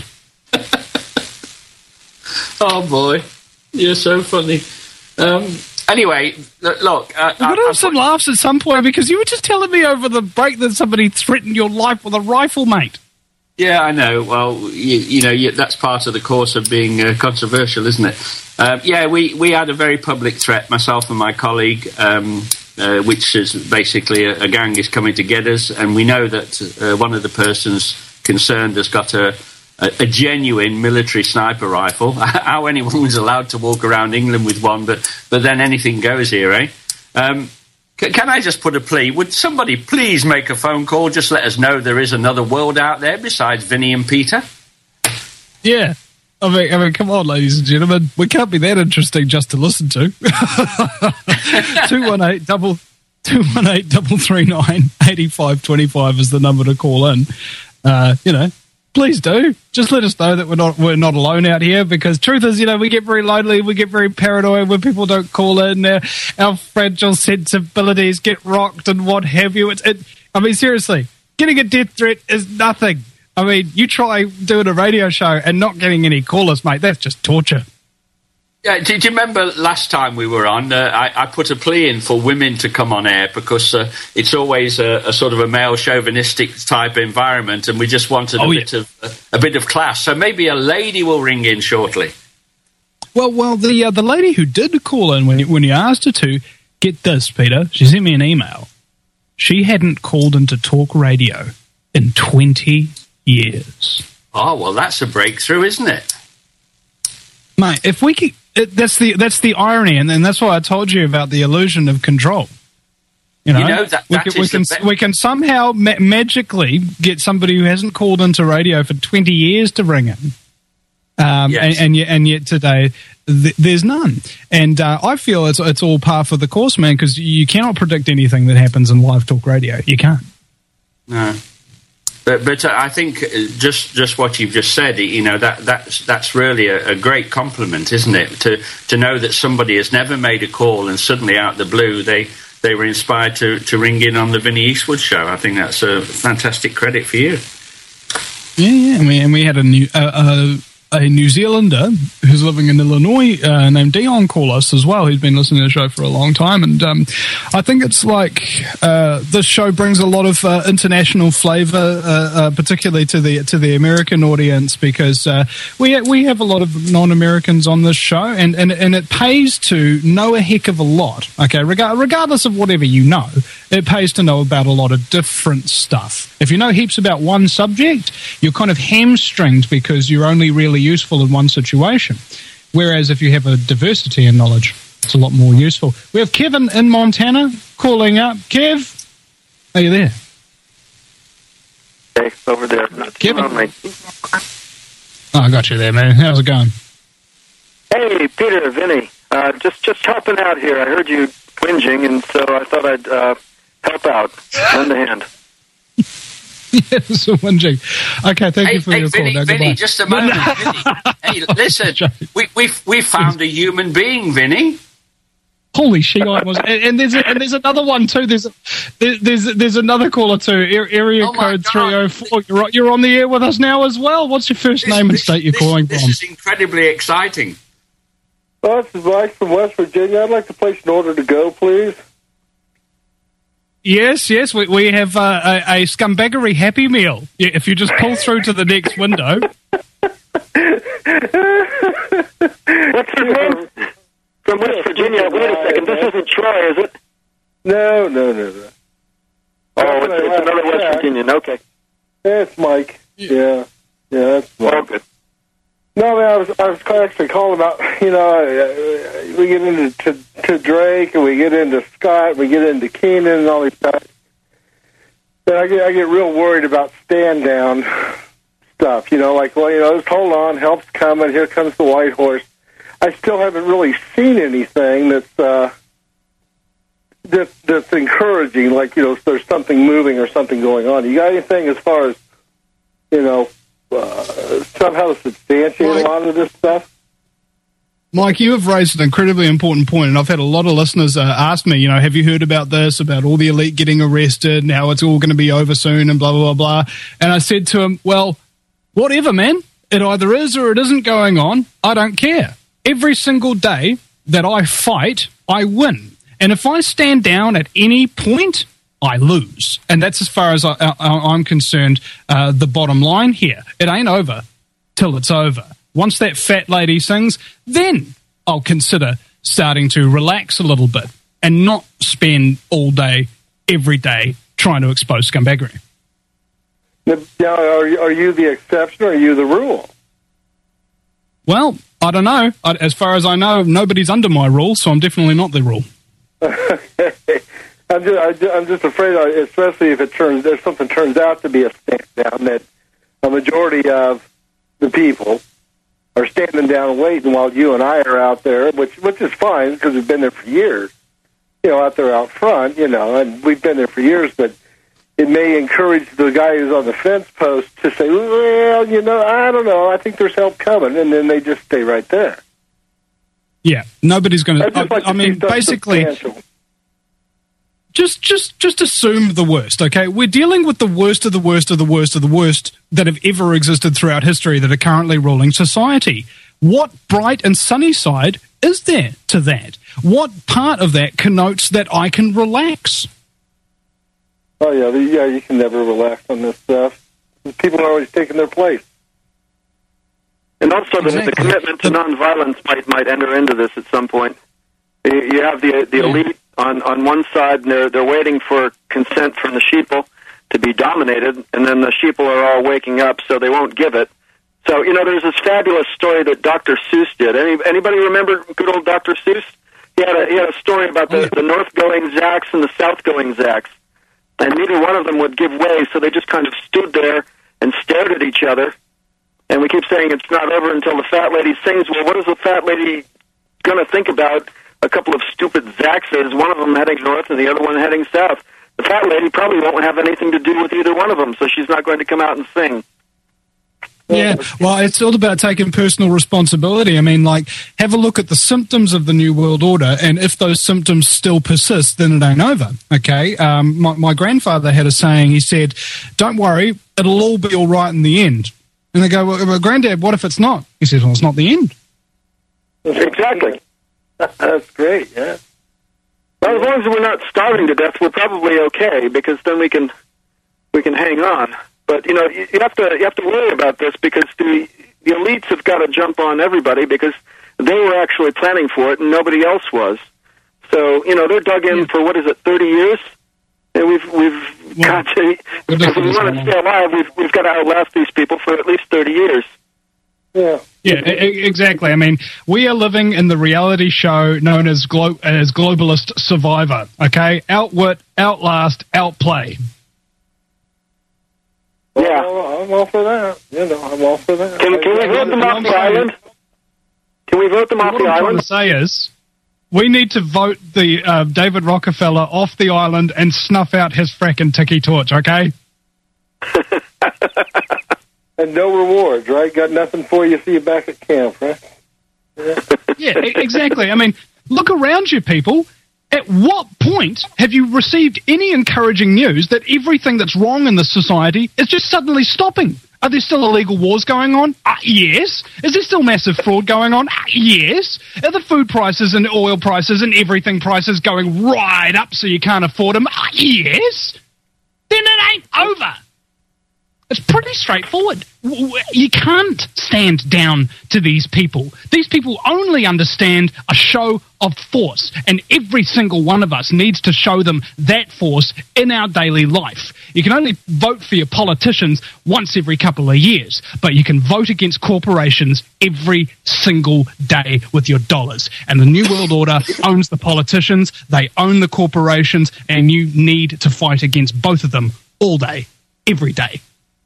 Oh, boy. You're so funny. Anyway, look. I'm going to have some laughs at some point, because you were just telling me over the break that somebody threatened your life with a rifle, mate. Yeah, I know. Well, that's part of the course of being controversial, isn't it? We had a very public threat, myself and my colleague, which is basically a gang is coming to get us, and we know that one of the persons concerned has got a genuine military sniper rifle. How anyone was allowed to walk around England with one, but then anything goes here, eh? Can I just put a plea? Would somebody please make a phone call? Just let us know there is another world out there besides Vinny and Peter. Yeah. I mean, come on, ladies and gentlemen. We can't be that interesting just to listen to. 218-339-8525 is the number to call in. Please do. Just let us know that we're not alone out here, because truth is, we get very lonely, we get very paranoid when people don't call in. Our fragile sensibilities get rocked and what have you. I mean, seriously, getting a death threat is nothing. I mean, you try doing a radio show and not getting any callers, mate. That's just torture. Yeah, do you remember last time we were on? I put a plea in for women to come on air, because it's always a sort of a male chauvinistic type environment, and we just wanted a bit of class. So maybe a lady will ring in shortly. Well, the lady who did call in when you asked her to, get this, Peter. She sent me an email. She hadn't called into talk radio in 20 years. Oh, well, that's a breakthrough, isn't it? Mate, if we could, that's the irony, and that's why I told you about the illusion of control. We can somehow magically get somebody who hasn't called into radio for 20 years to ring in. Yes. and yet today there's none. And I feel it's all par for the course, man, because you cannot predict anything that happens in live talk radio. You can't. No. But I think just what you've just said, that's really a great compliment, isn't it? To know that somebody has never made a call and suddenly out of the blue they were inspired to ring in on the Vinny Eastwood Show. I think that's a fantastic credit for you. Yeah. And we had a a New Zealander who's living in Illinois named Dion call us as well. He's been listening to the show for a long time, and I think it's like this show brings a lot of international flavour, particularly to the American audience, because we have a lot of non-Americans on this show, and it pays to know a heck of a lot. Okay, regardless of whatever you know, it pays to know about a lot of different stuff. If you know heaps about one subject, you're kind of hamstringed because you're only really useful in one situation. Whereas if you have a diversity in knowledge, it's a lot more useful. We have Kevin in Montana calling up. Kev, are you there? Hey, over there. Kevin. Oh, I got you there, man. How's it going? Hey, Peter, Vinny. Just helping out here. I heard you whinging, and so I thought I'd help out. Lend a hand. Yes, whinging. Okay, thank you for your Vinny, call. Vinny, just a moment. Vinny. Hey, listen, we found a human being, Vinny. Holy shit! And there's another one too. There's another caller too. Area code 304. You're on the air with us now as well. What's your first name and state you're calling from? This is incredibly exciting. Well, this is Mike from West Virginia. I'd like to place an order to go, please. Yes, we have a scumbaggery Happy Meal. If you just pull through to the next window. What's your name? From West Virginia. Wait a second. This isn't Troy, is it? No. Oh, it's another West Virginian. Okay. It's Mike. Yeah, that's Mike. Oh, good. No, man, I was actually calling about, we get into to Drake, and we get into Scott, we get into Keenan and all these guys. Then I get real worried about stand down stuff, just hold on, help's coming, here comes the white horse. I still haven't really seen anything that's encouraging, like, there's something moving or something going on. You got anything as far as, somehow to substantiate a lot of this stuff? Mike, you have raised an incredibly important point, and I've had a lot of listeners ask me, have you heard about this, about all the elite getting arrested, and how it's all going to be over soon, and blah, blah, blah, blah. And I said to him, well, whatever, man. It either is or it isn't going on. I don't care. Every single day that I fight, I win. And if I stand down at any point, I lose. And that's as far as I'm concerned, the bottom line here. It ain't over till it's over. Once that fat lady sings, then I'll consider starting to relax a little bit and not spend all day, every day, trying to expose scumbaggery. Now, are you the exception or are you the rule? Well, I don't know. As far as I know, nobody's under my rule, so I'm definitely not the rule. I'm just afraid, especially if something turns out to be a stand down, that a majority of the people are standing down and waiting while you and I are out there, which is fine because we've been there for years. Out there out front, and we've been there for years, but it may encourage the guy who's on the fence post to say, well, I don't know, I think there's help coming, and then they just stay right there. Yeah, nobody's going to... basically... Just assume the worst, okay? We're dealing with the worst of the worst of the worst of the worst that have ever existed throughout history that are currently ruling society. What bright and sunny side is there to that? What part of that connotes that I can relax? Oh, yeah, you can never relax on this stuff. People are always taking their place. And also the commitment to nonviolence might enter into this at some point. You have the elite on one side, and they're waiting for consent from the sheeple to be dominated, and then the sheeple are all waking up, so they won't give it. So, there's this fabulous story that Dr. Seuss did. Anybody remember good old Dr. Seuss? He had a story about the north-going Zacks and the south-going Zacks, and neither one of them would give way, so they just kind of stood there and stared at each other. And we keep saying it's not over until the fat lady sings. Well, what is the fat lady going to think about a couple of stupid Zaxes, one of them heading north and the other one heading south? The fat lady probably won't have anything to do with either one of them, so she's not going to come out and sing. Yeah, well, it's all about taking personal responsibility. I mean, have a look at the symptoms of the New World Order, and if those symptoms still persist, then it ain't over, okay? My grandfather had a saying. He said, don't worry, it'll all be all right in the end. And they go, well, Granddad, what if it's not? He says, well, it's not the end. Exactly. That's great, yeah. Well, as long as we're not starving to death, we're probably okay, because then we can hang on. But you have to worry about this, because the elites have got to jump on everybody, because they were actually planning for it and nobody else was. So they're dug in for 30 years, and we've got to, if we want to stay alive, we've got to outlast these people for at least 30 years. Yeah. Yeah, exactly. I mean, we are living in the reality show known as Globalist Survivor, okay? Outwit, outlast, outplay. Yeah. Well, I'm all for that. I'm all for that. Can we vote them off the island? Can we vote them off the island? What I'm trying to say is, we need to vote the David Rockefeller off the island and snuff out his fracking tiki torch, okay? And no rewards, right? Got nothing for you. See you back at camp, right? Yeah, exactly. I mean, look around you, people. At what point have you received any encouraging news that everything that's wrong in this society is just suddenly stopping? Are there still illegal wars going on? Yes. Is there still massive fraud going on? Yes. Are the food prices and oil prices and everything prices going right up so you can't afford them? Yes. Then it ain't over. It's pretty straightforward. You can't stand down to these people. These people only understand a show of force, and every single one of us needs to show them that force in our daily life. You can only vote for your politicians once every couple of years, but you can vote against corporations every single day with your dollars. And the New World Order owns the politicians, they own the corporations, and you need to fight against both of them all day, every day.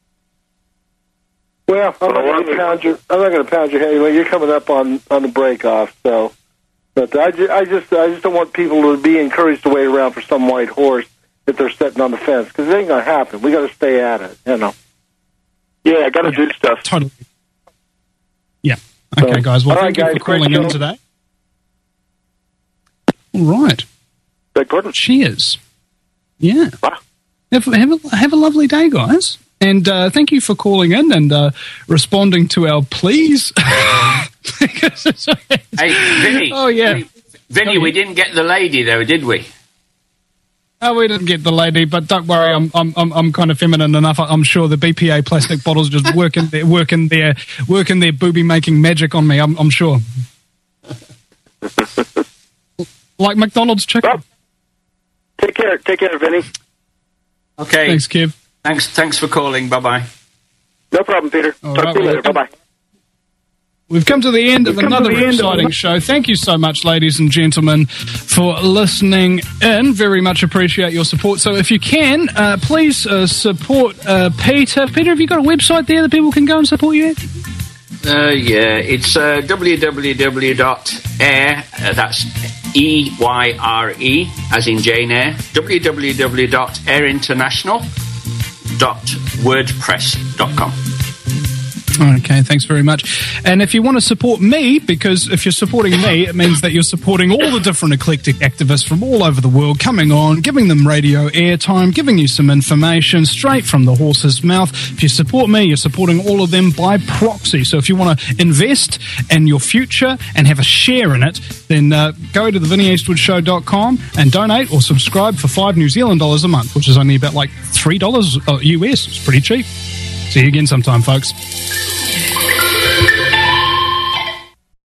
Well, I'm not going to pound your head anyway. You're coming up on the break off, so. But I just don't want people to be encouraged to wait around for some white horse if they're sitting on the fence, because it ain't going to happen. We got to stay at it, Yeah, I got to do stuff. Totally. Yeah. Okay, guys. Well, thank you for calling in today. All right. Beg pardon? Cheers. Yeah. Wow. Have a lovely day, guys. And thank you for calling in and responding to our pleas. Hey, Vinny. Oh, yeah. Vinny, we didn't get the lady, though, did we? Oh, we didn't get the lady, but don't worry, I'm kind of feminine enough. I'm sure the BPA plastic bottles just working their booby making magic on me. I'm sure. Like McDonald's chicken. Well, take care, Vinny. Okay. Thanks, Kev. Thanks for calling. Bye-bye. No problem, Peter. Talk to you later. Bye-bye. We've come to the end of another exciting show. Thank you so much, ladies and gentlemen, for listening in. Very much appreciate your support. So if you can, please support Peter. Peter, have you got a website there that people can go and support you at? Yeah, it's www.air, that's EYRE, as in Jane Eyre, www.airinternational.wordpress.com. Okay, thanks very much. And if you want to support me, because if you're supporting me, it means that you're supporting all the different eclectic activists from all over the world coming on, giving them radio airtime, giving you some information straight from the horse's mouth. If you support me, you're supporting all of them by proxy. So if you want to invest in your future and have a share in it, then go to thevinnieeastwoodshow.com and donate or subscribe for $5 New Zealand a month, which is only about like $3 US. It's pretty cheap. See you again sometime, folks.